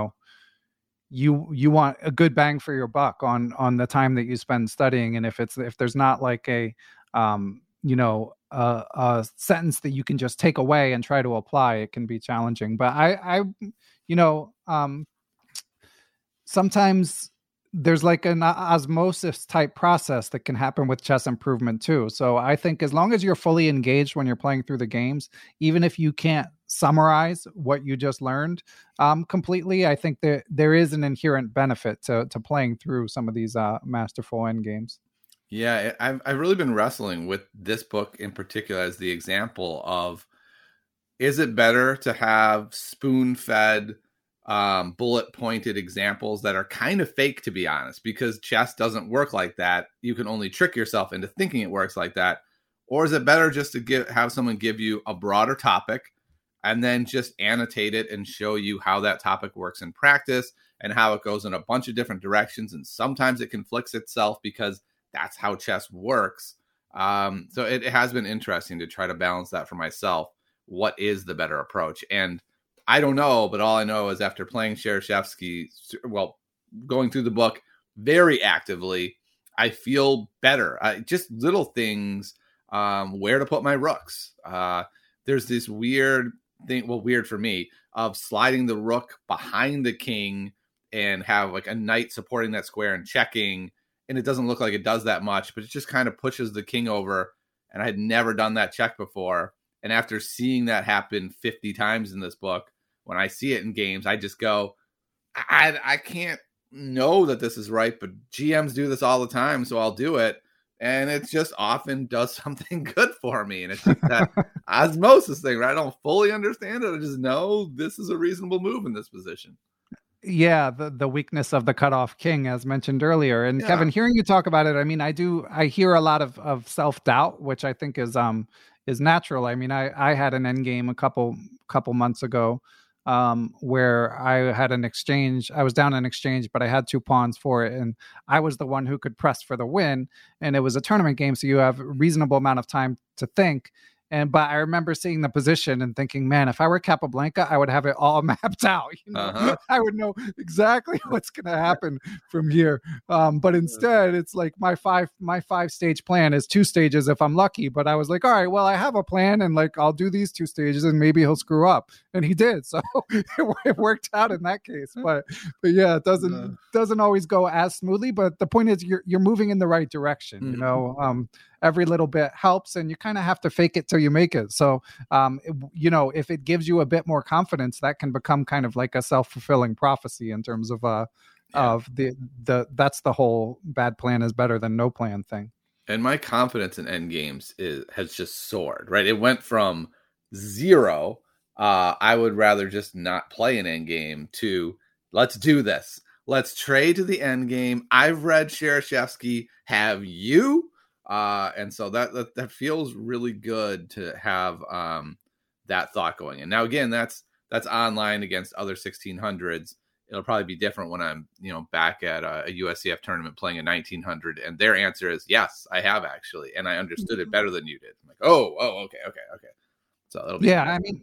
you want a good bang for your buck on the time that you spend studying. And if there's not like a sentence that you can just take away and try to apply, it can be challenging. But I sometimes there's like an osmosis type process that can happen with chess improvement too. So I think as long as you're fully engaged when you're playing through the games, even if you can't summarize what you just learned completely, I think that there is an inherent benefit to playing through some of these masterful end games.
Yeah, I've really been wrestling with this book in particular as the example of, is it better to have spoon-fed, bullet-pointed examples that are kind of fake, to be honest, because chess doesn't work like that. You can only trick yourself into thinking it works like that. Or is it better just to have someone give you a broader topic and then just annotate it and show you how that topic works in practice and how it goes in a bunch of different directions, and sometimes it conflicts itself because that's how chess works. So it has been interesting to try to balance that for myself. What is the better approach? And I don't know, but all I know is after playing Shereshevsky, going through the book very actively, I feel better. Just little things, where to put my rooks. There's this weird thing, weird for me, of sliding the rook behind the king and have like a knight supporting that square and checking. And it doesn't look like it does that much, but it just kind of pushes the king over. And I had never done that check before. And after seeing that happen 50 times in this book, when I see it in games, I just go, I can't know that this is right, but GMs do this all the time, so I'll do it. And it just often does something good for me. And it's just that osmosis thing, right? I don't fully understand it. I just know this is a reasonable move in this position.
Yeah, the weakness of the cutoff king, as mentioned earlier. And Kevin, hearing you talk about it, I mean, I hear a lot of self-doubt, which I think is is natural. I mean, I had an end game a couple months ago where I had an exchange. I was down an exchange, but I had 2 pawns for it, and I was the one who could press for the win. And it was a tournament game, so you have a reasonable amount of time to think. But I remember seeing the position and thinking, man, if I were Capablanca, I would have it all mapped out. I would know exactly what's going to happen from here. But instead, it's like my five stage plan is 2 stages if I'm lucky. But I was like, all right, well, I have a plan, and like I'll do these 2 stages, and maybe he'll screw up, and he did. So it worked out in that case. But yeah, it doesn't always go as smoothly. But the point is, you're moving in the right direction. Every little bit helps, and you kind of have to fake it till you make it. So, if it gives you a bit more confidence, that can become kind of like a self-fulfilling prophecy in terms of that's the whole bad plan is better than no plan thing.
And my confidence in end games has just soared, right? It went from 0, I would rather just not play an end game, to let's do this. Let's trade to the end game. I've read Shereshevsky. Have you? And so that feels really good to have that thought going. And now again, that's online against other 1600s. It'll probably be different when I'm back at a USCF tournament playing a 1900, and their answer is yes, I have actually, and I understood it better than you did. I'm like, okay. So that'll be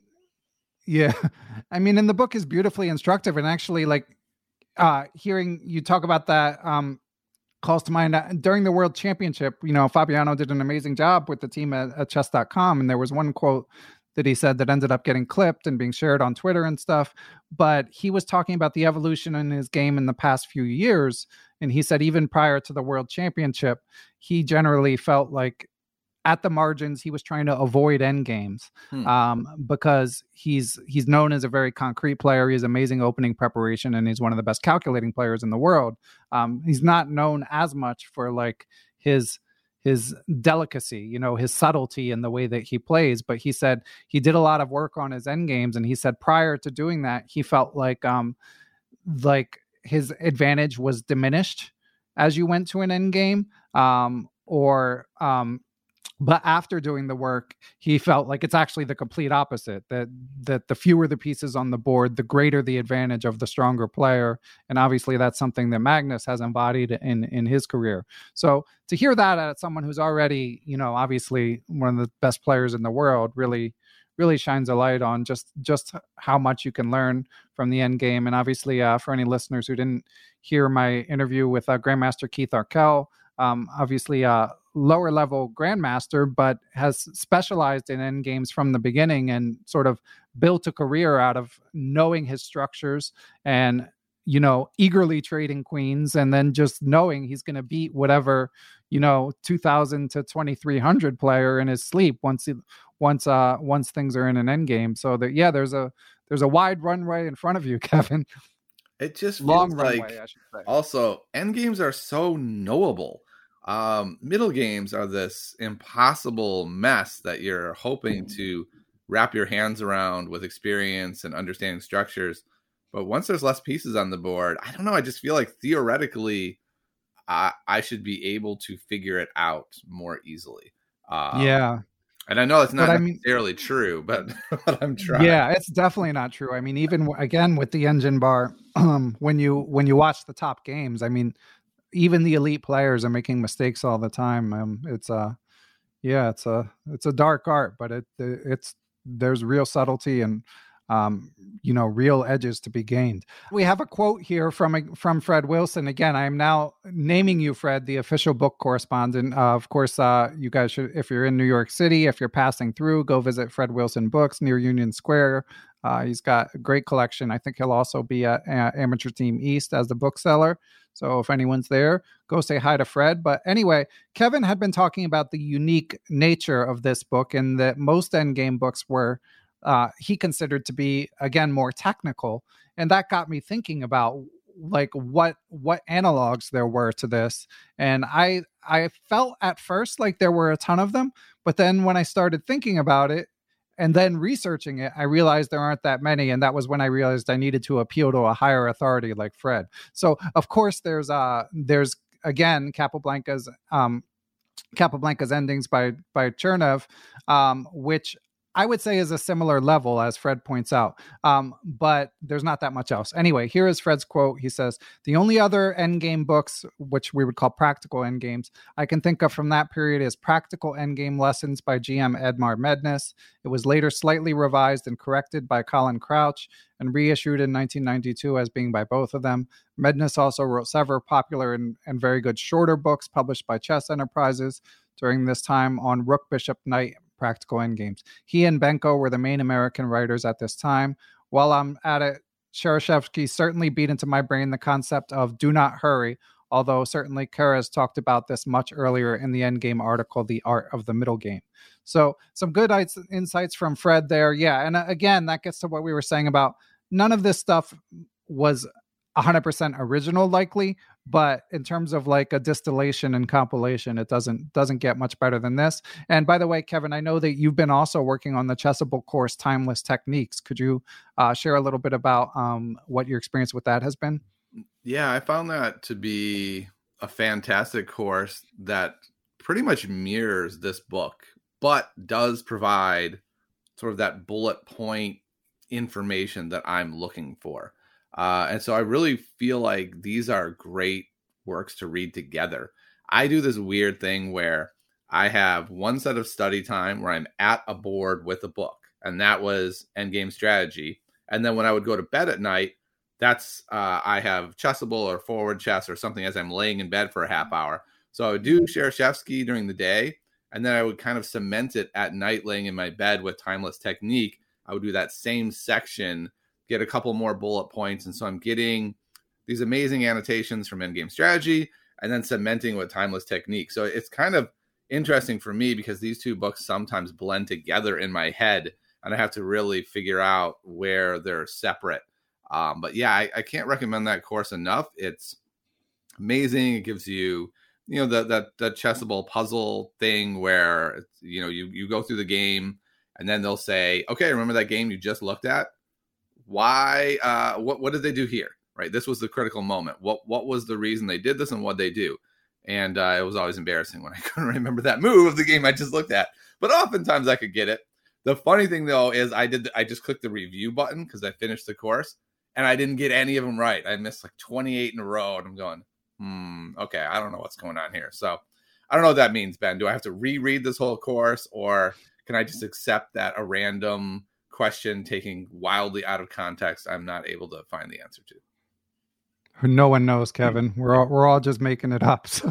I mean, and the book is beautifully instructive, and actually, like hearing you talk about that. Calls to mind during the World Championship, Fabiano did an amazing job with the team at chess.com. And there was one quote that he said that ended up getting clipped and being shared on Twitter and stuff. But he was talking about the evolution in his game in the past few years. And he said even prior to the World Championship, he generally felt like at the margins, he was trying to avoid end games because he's known as a very concrete player. He has amazing opening preparation, and he's one of the best calculating players in the world. He's not known as much for like his delicacy, his subtlety in the way that he plays. But he said he did a lot of work on his end games, and he said prior to doing that, he felt like his advantage was diminished as you went to an end game, but after doing the work, he felt like it's actually the complete opposite, that the fewer the pieces on the board, the greater the advantage of the stronger player. And obviously that's something that Magnus has embodied in his career. So to hear that at someone who's already, obviously one of the best players in the world really shines a light on just how much you can learn from the end game. And obviously for any listeners who didn't hear my interview with Grandmaster Keith Arkell, obviously lower level grandmaster, but has specialized in end games from the beginning and sort of built a career out of knowing his structures and, eagerly trading queens, and then just knowing he's going to beat whatever, 2000 to 2300 player in his sleep once things are in an end game. So that, there's a wide runway in front of you, Kevin.
It just feels
long
like
runway, I should say.
Also, end games are so knowable. Middle games are this impossible mess that you're hoping to wrap your hands around with experience and understanding structures. But once there's less pieces on the board, I don't know. I just feel like theoretically, I should be able to figure it out more easily. And I know it's not necessarily true, but I'm trying.
Yeah, it's definitely not true. I mean, even again with the engine bar, when you watch the top games, I mean, even the elite players are making mistakes all the time. It's a dark art, but there's real subtlety and real edges to be gained. We have a quote here from Fred Wilson. Again, I am now naming you, Fred, the official book correspondent. Of course, you guys should, if you're in New York City, if you're passing through, go visit Fred Wilson Books near Union Square. He's got a great collection. I think he'll also be at Amateur Team East as the bookseller. So if anyone's there, go say hi to Fred. But anyway, Kevin had been talking about the unique nature of this book, and that most endgame books were he considered to be, again, more technical. And that got me thinking about like what analogs there were to this. And I felt at first like there were a ton of them. But then when I started thinking about it, and then researching it, I realized there aren't that many. And that was when I realized I needed to appeal to a higher authority like Fred. So, of course, there's again, Capablanca's Capablanca's Endings by Chernev, which I would say is a similar level, as Fred points out, but there's not that much else. Anyway, here is Fred's quote. He says, "The only other endgame books, which we would call practical endgames, I can think of from that period is Practical Endgame Lessons by GM Edmar Mednes. It was later slightly revised and corrected by Colin Crouch and reissued in 1992 as being by both of them. Mednes also wrote several popular and very good shorter books published by Chess Enterprises during this time on Rook, Bishop, Knight, Practical Endgames. He and Benko were the main American writers at this time. While I'm at it, Shereshevsky certainly beat into my brain the concept of do not hurry, although certainly Keres talked about this much earlier in the Endgame article, The Art of the Middle Game." So some good insights from Fred there. Yeah, and again, that gets to what we were saying about none of this stuff was 100% original likely, but in terms of like a distillation and compilation, it doesn't get much better than this. And by the way, Kevin, I know that you've been also working on the Chessable course, Timeless Techniques. Could you share a little bit about what your experience with that has been?
Yeah, I found that to be a fantastic course that pretty much mirrors this book, but does provide sort of that bullet point information that I'm looking for. And so I really feel like these are great works to read together. I do this weird thing where I have one set of study time where I'm at a board with a book, and that was Endgame Strategy. And then when I would go to bed at night, that's I have Chessable or Forward Chess or something as I'm laying in bed for a half hour. So I would do Shereshevsky during the day, and then I would kind of cement it at night laying in my bed with Timeless Technique. I would do that same section, get a couple more bullet points. And so I'm getting these amazing annotations from Endgame Strategy and then cementing with Timeless Technique. So it's kind of interesting for me because these two books sometimes blend together in my head and I have to really figure out where they're separate. But yeah, I can't recommend that course enough. It's amazing. It gives you, that Chessable puzzle thing where, you go through the game and then they'll say, okay, remember that game you just looked at? Why, what did they do here? Right. This was the critical moment. What was the reason they did this and what they do? And it was always embarrassing when I couldn't remember that move of the game I just looked at, but oftentimes I could get it. The funny thing though, is I just clicked the review button because I finished the course and I didn't get any of them right. I missed like 28 in a row and I'm going, okay, I don't know what's going on here. So I don't know what that means, Ben. Do I have to reread this whole course or can I just accept that a random question taking wildly out of context I'm not able to find the answer to?
No one knows, Kevin. We're all just making it up. So.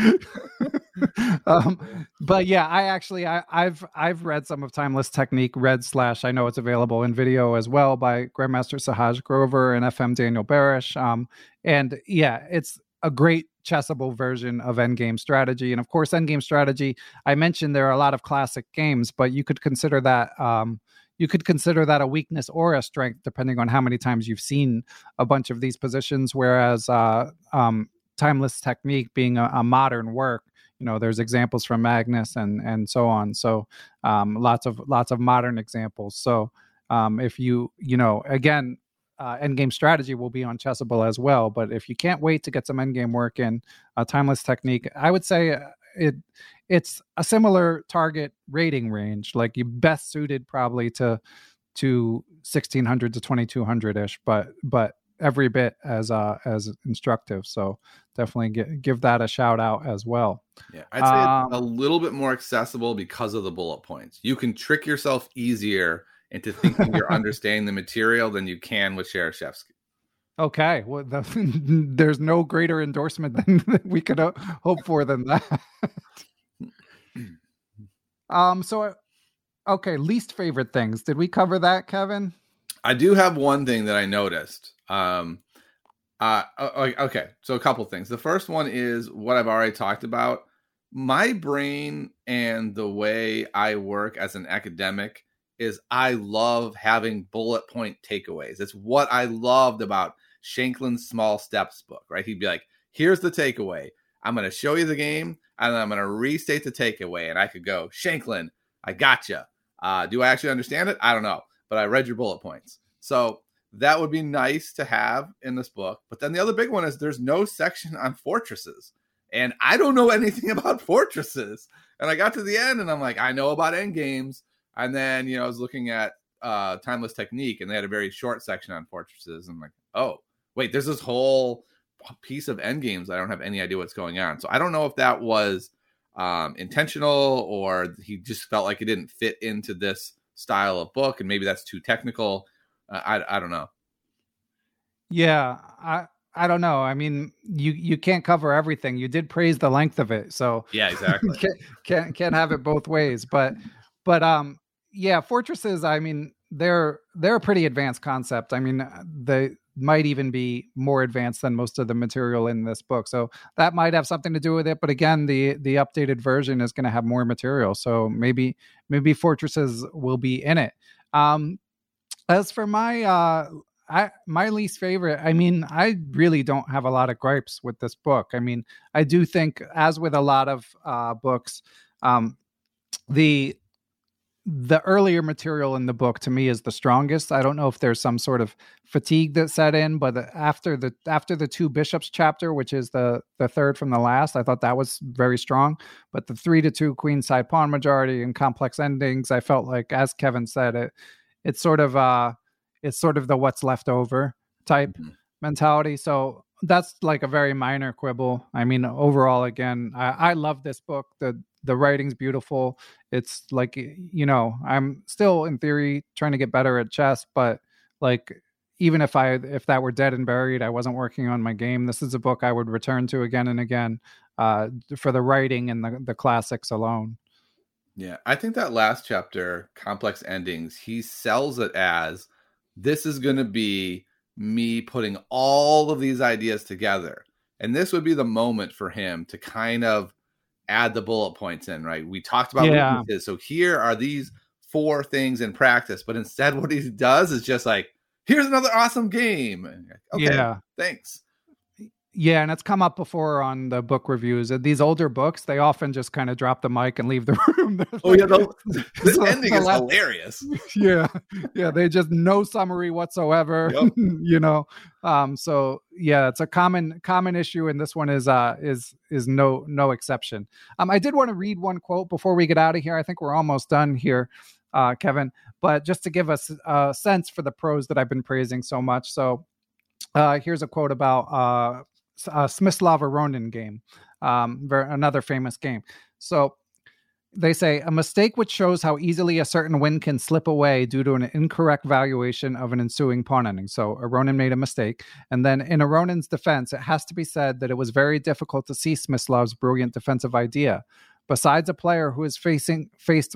But yeah, I've read some of Timeless Technique, I know it's available in video as well by Grandmaster Sahaj Grover and FM Daniel Barish. And yeah, it's a great chessable version of Endgame Strategy. And of course, Endgame Strategy, I mentioned there are a lot of classic games, but you could consider that a weakness or a strength, depending on how many times you've seen a bunch of these positions. Whereas Timeless Technique being a modern work, there's examples from Magnus and so on. So lots of modern examples. So if again, Endgame Strategy will be on Chessable as well. But if you can't wait to get some endgame work in, Timeless Technique, I would say it's a similar target rating range, like you best suited probably to 1600 to 2200 ish, but every bit as instructive. So definitely give that a shout out as well.
Yeah, I'd say it's a little bit more accessible because of the bullet points. You can trick yourself easier into thinking you're understanding the material than you can with Shereshevsky. Okay,
well, there's no greater endorsement than we could hope for than that. Okay, least favorite things. Did we cover that, Kevin?
I do have one thing that I noticed. Okay, so a couple things. The first one is what I've already talked about. My brain and the way I work as an academic is I love having bullet point takeaways. It's what I loved about Shanklin's Small Steps book, right? He'd be like, here's the takeaway. I'm going to show you the game, and then I'm going to restate the takeaway. And I could go, Shanklin, I gotcha. Do I actually understand it? I don't know, but I read your bullet points. So that would be nice to have in this book. But then the other big one is there's no section on fortresses. and I don't know anything about fortresses. And I got to the end, and I'm like, I know about end games. And then, I was looking at Timeless Technique, and they had a very short section on fortresses. And I'm like, oh, wait, there's this whole piece of end games. I don't have any idea what's going on. So I don't know if that was intentional, or he just felt like it didn't fit into this style of book, and maybe that's too technical. I don't know.
Yeah, I don't know. I mean, you can't cover everything. You did praise the length of it, so
yeah, exactly.
can't have it both ways. But yeah, fortresses. I mean, they're a pretty advanced concept. I mean, they might even be more advanced than most of the material in this book, so that might have something to do with it. But again, the updated version is going to have more material, so maybe fortresses will be in it. As for my my least favorite, I mean, I really don't have a lot of gripes with this book. I mean, I do think, as with a lot of books, the earlier material in the book to me is the strongest. I don't know if there's some sort of fatigue that set in, but after the two bishops chapter, which is the third from the last, I thought that was very strong. But the 3-2 queenside pawn majority and complex endings, I felt like, as Kevin said, it's sort of the what's left over type mentality. So that's like a very minor quibble. I mean, overall, again, I love this book. The writing's beautiful. It's like, I'm still in theory trying to get better at chess, but like, even if that were dead and buried, I wasn't working on my game, this is a book I would return to again and again for the writing and the classics alone.
Yeah, I think that last chapter, Complex Endings, he sells it as, this is going to be me putting all of these ideas together. And this would be the moment for him to kind of add the bullet points in, right? We talked about weaknesses. So here are these 4 things in practice. But instead, what he does is just like, here's another awesome game. Okay, thanks.
Yeah, and it's come up before on the book reviews. These older books, they often just kind of drop the mic and leave the room.
Oh, yeah, the ending is hilarious.
Yeah, they just no summary whatsoever. Yep. So yeah, it's a common issue, and this one is no exception. I did want to read one quote before we get out of here. I think we're almost done here, Kevin. But just to give us a sense for the prose that I've been praising so much. So here's a quote about Smyslov Ronin game, another famous game. So they say, a mistake which shows how easily a certain win can slip away due to an incorrect valuation of an ensuing pawn ending. So a Ronin made a mistake. And then in a Ronin's defense, it has to be said that it was very difficult to see Smyslov's brilliant defensive idea. Besides, a player who is facing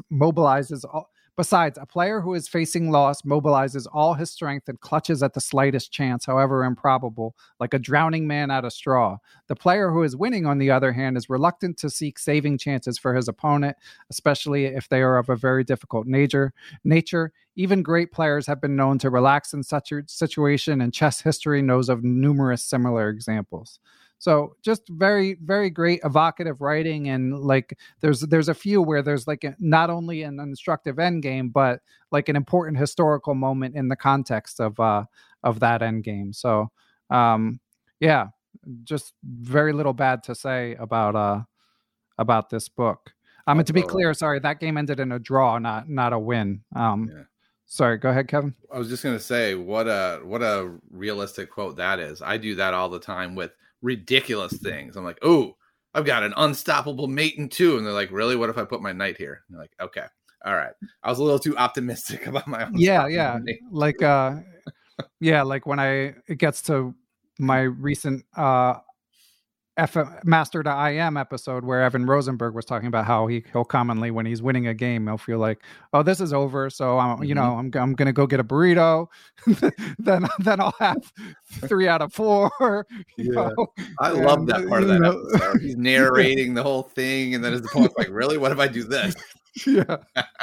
loss mobilizes all his strength and clutches at the slightest chance, however improbable, like a drowning man at a straw. The player who is winning, on the other hand, is reluctant to seek saving chances for his opponent, especially if they are of a very difficult nature. Even great players have been known to relax in such a situation, and chess history knows of numerous similar examples. So just very, very great evocative writing. And like, there's a few where there's like not only an instructive end game, but like an important historical moment in the context of that end game. So yeah, just very little bad to say about this book. And to be clear, sorry, that game ended in a draw, not a win. Sorry, go ahead, Kevin.
I was just going to say, what a realistic quote that is. I do that all the time with ridiculous things. I'm like, oh, I've got an unstoppable mate in 2. And they're like, really? What if I put my knight here? And they're like, okay, all right. I was a little too optimistic about my own.
Yeah. Like, like when it gets to my recent Master.im episode where Evan Rosenberg was talking about how he'll commonly, when he's winning a game, he'll feel like, oh, this is over, so I'm gonna go get a burrito. then I'll have 3 out of 4.
I love that part of that episode. He's narrating the whole thing, and then his opponent's like, really? What if I do this?
Yeah.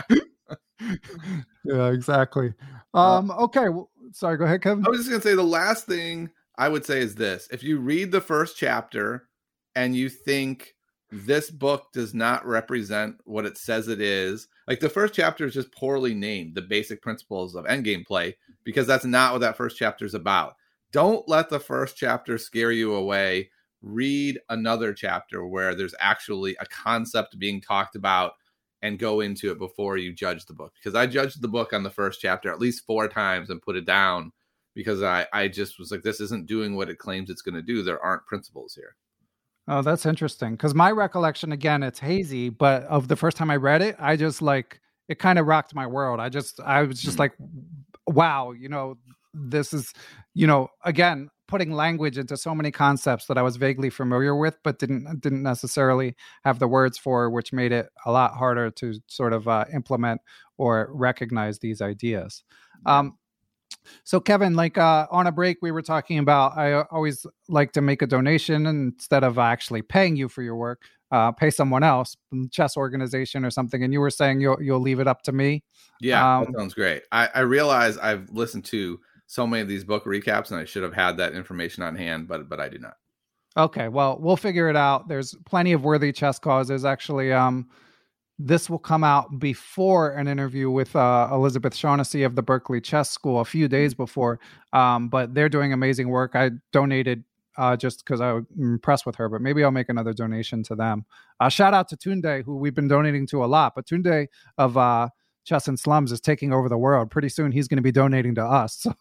Yeah, exactly. Okay. Well, sorry, go ahead, Kevin.
I was just gonna say, the last thing I would say is this: if you read the first chapter and you think this book does not represent what it says it is, like the first chapter is just poorly named, the basic principles of endgame play, because that's not what that first chapter is about. Don't let the first chapter scare you away read another chapter where there's actually a concept being talked about and go into it before you judge the book. Because I judged the book on the first chapter at least 4 times and put it down because I just was like, this isn't doing what it claims it's going to do. There aren't principles here.
Oh, that's interesting. Because my recollection, again, it's hazy, but of the first time I read it, I just like, it kind of rocked my world. I was just like, wow, this is, again, putting language into so many concepts that I was vaguely familiar with, but didn't necessarily have the words for, which made it a lot harder to sort of implement or recognize these ideas. So Kevin, like on a break, we were talking about, I always like to make a donation instead of actually paying you for your work, pay someone else, chess organization or something. And you were saying you'll leave it up to me.
Yeah, that sounds great. I realize I've listened to so many of these book recaps and I should have had that information on hand, but I do not.
Okay, well, we'll figure it out. There's plenty of worthy chess causes. Actually, this will come out before an interview with Elizabeth Shaughnessy of the Berkeley Chess School a few days before, but they're doing amazing work. I donated just because I was impressed with her, but maybe I'll make another donation to them. Shout out to Tunde, who we've been donating to a lot, but Tunde of Chess and Slums is taking over the world. Pretty soon he's going to be donating to us. So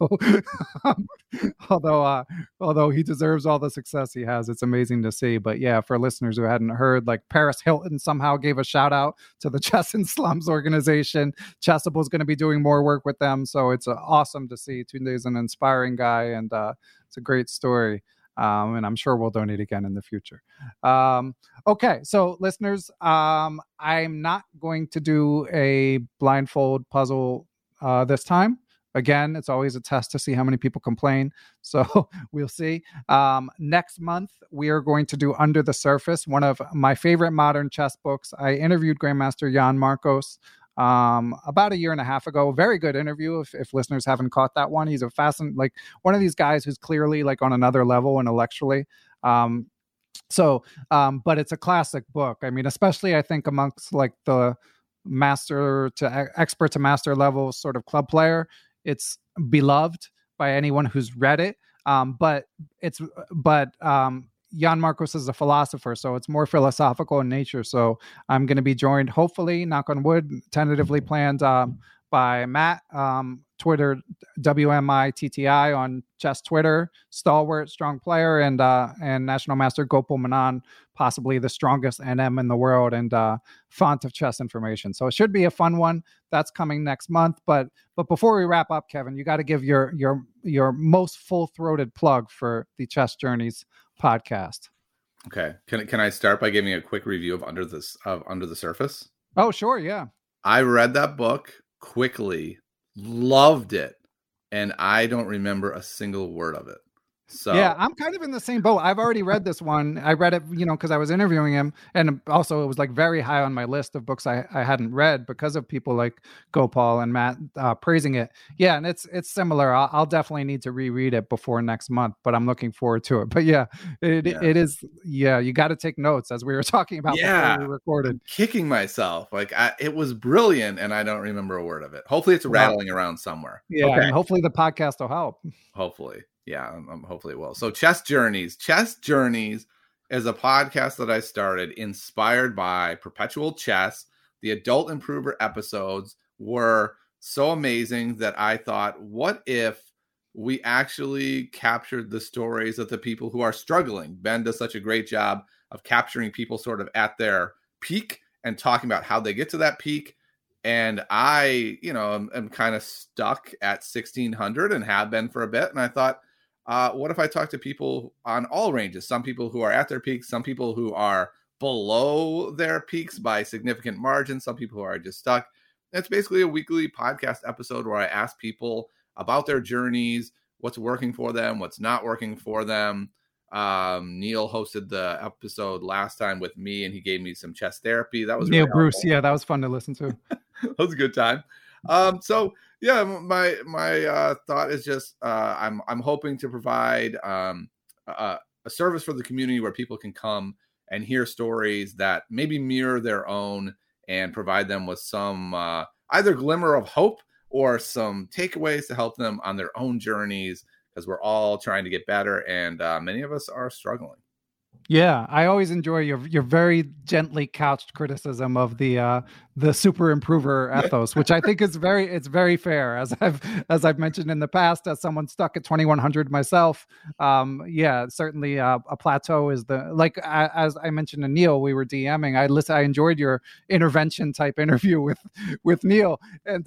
although he deserves all the success he has, it's amazing to see. But yeah, for listeners who hadn't heard, like Paris Hilton somehow gave a shout out to the Chess and Slums organization. Chessable is going to be doing more work with them. So it's awesome to see. Tunde is an inspiring guy, and it's a great story. And I'm sure we'll donate again in the future. Okay, so listeners, I'm not going to do a blindfold puzzle this time. Again, it's always a test to see how many people complain. So we'll see. Next month, we are going to do Under the Surface, one of my favorite modern chess books. I interviewed Grandmaster Jan Markos about a year and a half ago. Very good interview. If listeners haven't caught that one, he's like one of these guys who's clearly like on another level intellectually. But it's a classic book. I mean, especially I think amongst like the master to expert to master level sort of club player, it's beloved by anyone who's read it. Jan Markos is a philosopher, so it's more philosophical in nature. So I'm going to be joined, hopefully, knock on wood, tentatively planned by Matt, Twitter, WMITTI on chess Twitter, stalwart, strong player, and National Master Gopal Menon, possibly the strongest NM in the world and font of chess information. So it should be a fun one. That's coming next month. But before we wrap up, Kevin, you got to give your most full-throated plug for the Chess Journeys podcast.
Okay. Can I start by giving a quick review of Under the Surface?
Oh, sure. Yeah.
I read that book quickly, loved it, and I don't remember a single word of it. So
yeah, I'm kind of in the same boat. I've already read this one. I read it, because I was interviewing him, and also it was like very high on my list of books I hadn't read because of people like Gopal and Matt praising it. Yeah, and it's similar. I'll definitely need to reread it before next month, but I'm looking forward to it. But yeah, it is. Yeah, you got to take notes as we were talking about before we recorded.
I'm kicking myself. Like it was brilliant, and I don't remember a word of it. Hopefully, it's rattling around somewhere.
Yeah, okay. And hopefully the podcast will help.
Hopefully. Yeah, hopefully it will. So Chess Journeys. Chess Journeys is a podcast that I started inspired by Perpetual Chess. The Adult Improver episodes were so amazing that I thought, what if we actually captured the stories of the people who are struggling? Ben does such a great job of capturing people sort of at their peak and talking about how they get to that peak. And I, am kind of stuck at 1600 and have been for a bit. And I thought, what if I talk to people on all ranges? Some people who are at their peaks, some people who are below their peaks by significant margins, some people who are just stuck. It's basically a weekly podcast episode where I ask people about their journeys, what's working for them, what's not working for them. Neil hosted the episode last time with me, and he gave me some chess therapy. That was
Neil
really
Bruce. Yeah, that was fun to listen to.
That was a good time. So yeah, my thought is just I'm hoping to provide a service for the community where people can come and hear stories that maybe mirror their own and provide them with some either glimmer of hope or some takeaways to help them on their own journeys, because we're all trying to get better, and many of us are struggling.
Yeah, I always enjoy your very gently couched criticism of the super improver ethos, which I think is very fair. As I've mentioned in the past, as someone stuck at 2100 myself, certainly a plateau is as I mentioned to Neil, we were DMing. I enjoyed your intervention type interview with Neil, and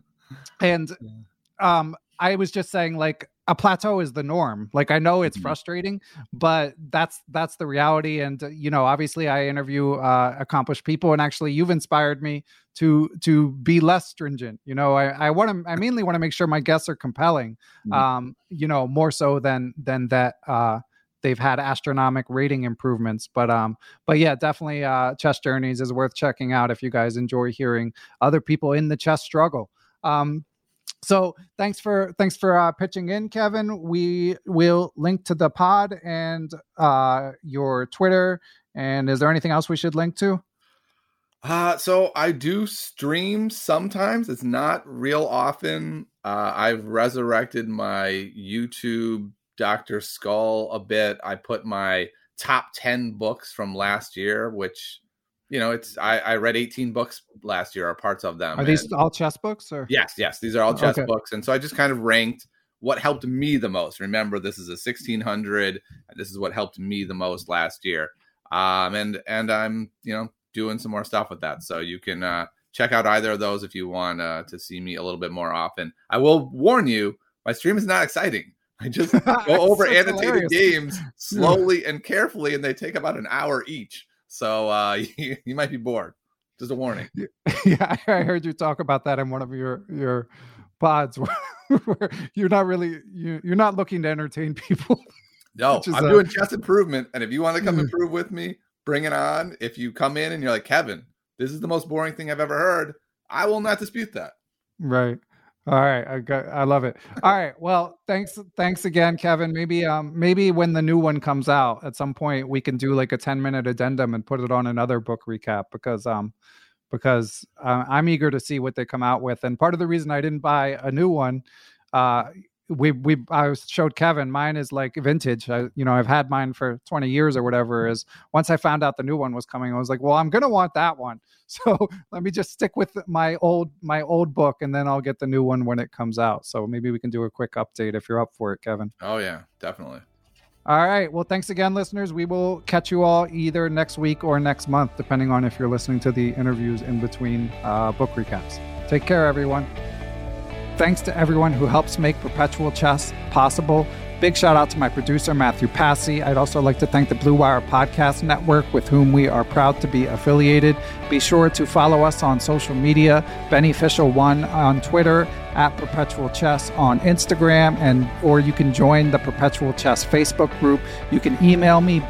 I was just saying, like, a plateau is the norm. Like, I know it's frustrating, but that's the reality. And, obviously I interview accomplished people, and actually you've inspired me to be less stringent. I mainly want to make sure my guests are compelling, more so than that, they've had astronomical rating improvements, but yeah, definitely Chess Journeys is worth checking out if you guys enjoy hearing other people in the chess struggle. So thanks for pitching in, Kevin. We will link to the pod and your Twitter. And is there anything else we should link to?
So I do stream sometimes. It's not real often. I've resurrected my YouTube Dr. Skull a bit. I put my top 10 books from last year, which, I read 18 books last year, or parts of them.
Are these all chess books? Or?
Yes, these are all chess books. And so I just kind of ranked what helped me the most. Remember, this is a 1600, and this is what helped me the most last year. And I'm, doing some more stuff with that. So you can check out either of those if you want to see me a little bit more often. I will warn you, my stream is not exciting. I just go over annotated games slowly and carefully, and they take about an hour each. So you might be bored. Just a warning.
Yeah, I heard you talk about that in one of your pods where you're not looking to entertain people.
No, I'm doing chess improvement, and if you want to come improve with me, bring it on. If you come in and you're like, Kevin, this is the most boring thing I've ever heard, I will not dispute that.
Right. All right. I love it. All right. Well, thanks again, Kevin. Maybe when the new one comes out at some point, we can do like a 10-minute addendum and put it on another book recap, because I'm eager to see what they come out with. And part of the reason I didn't buy a new one, I showed Kevin, mine is like vintage. I've had mine for 20 years or whatever. Is once I found out the new one was coming, I was like, well, I'm going to want that one. So let me just stick with my old book, and then I'll get the new one when it comes out. So maybe we can do a quick update if you're up for it, Kevin.
Oh yeah, definitely.
All right. Well, thanks again, listeners. We will catch you all either next week or next month, depending on if you're listening to the interviews in between book recaps. Take care, everyone. Thanks to everyone who helps make Perpetual Chess possible. Big shout out to my producer, Matthew Passy. I'd also like to thank the Blue Wire Podcast Network, with whom we are proud to be affiliated. Be sure to follow us on social media, Beneficial1 on Twitter, at Perpetual Chess on Instagram, or you can join the Perpetual Chess Facebook group. You can email me,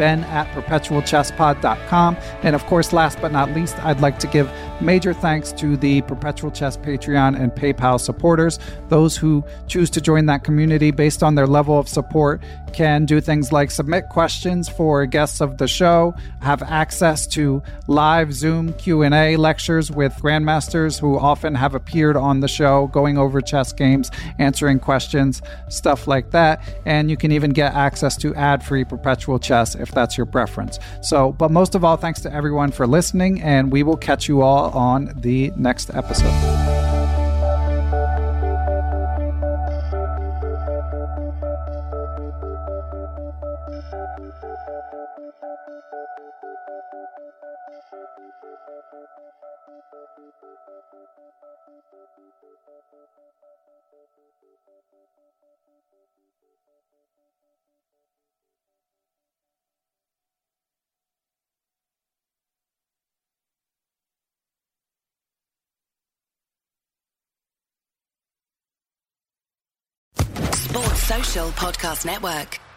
ben@perpetualchesspod.com. And of course, last but not least, I'd like to give major thanks to the Perpetual Chess Patreon and PayPal supporters. Those who choose to join that community based on their level of support can do things like submit questions for guests of the show, have access to live Zoom Q&A lectures with grandmasters who often have appeared on the show, going over chess games, answering questions, stuff like that. And you can even get access to ad-free Perpetual Chess if that's your preference. So, but most of all, thanks to everyone for listening, and we will catch you all on the next episode.
Sports Social Podcast Network.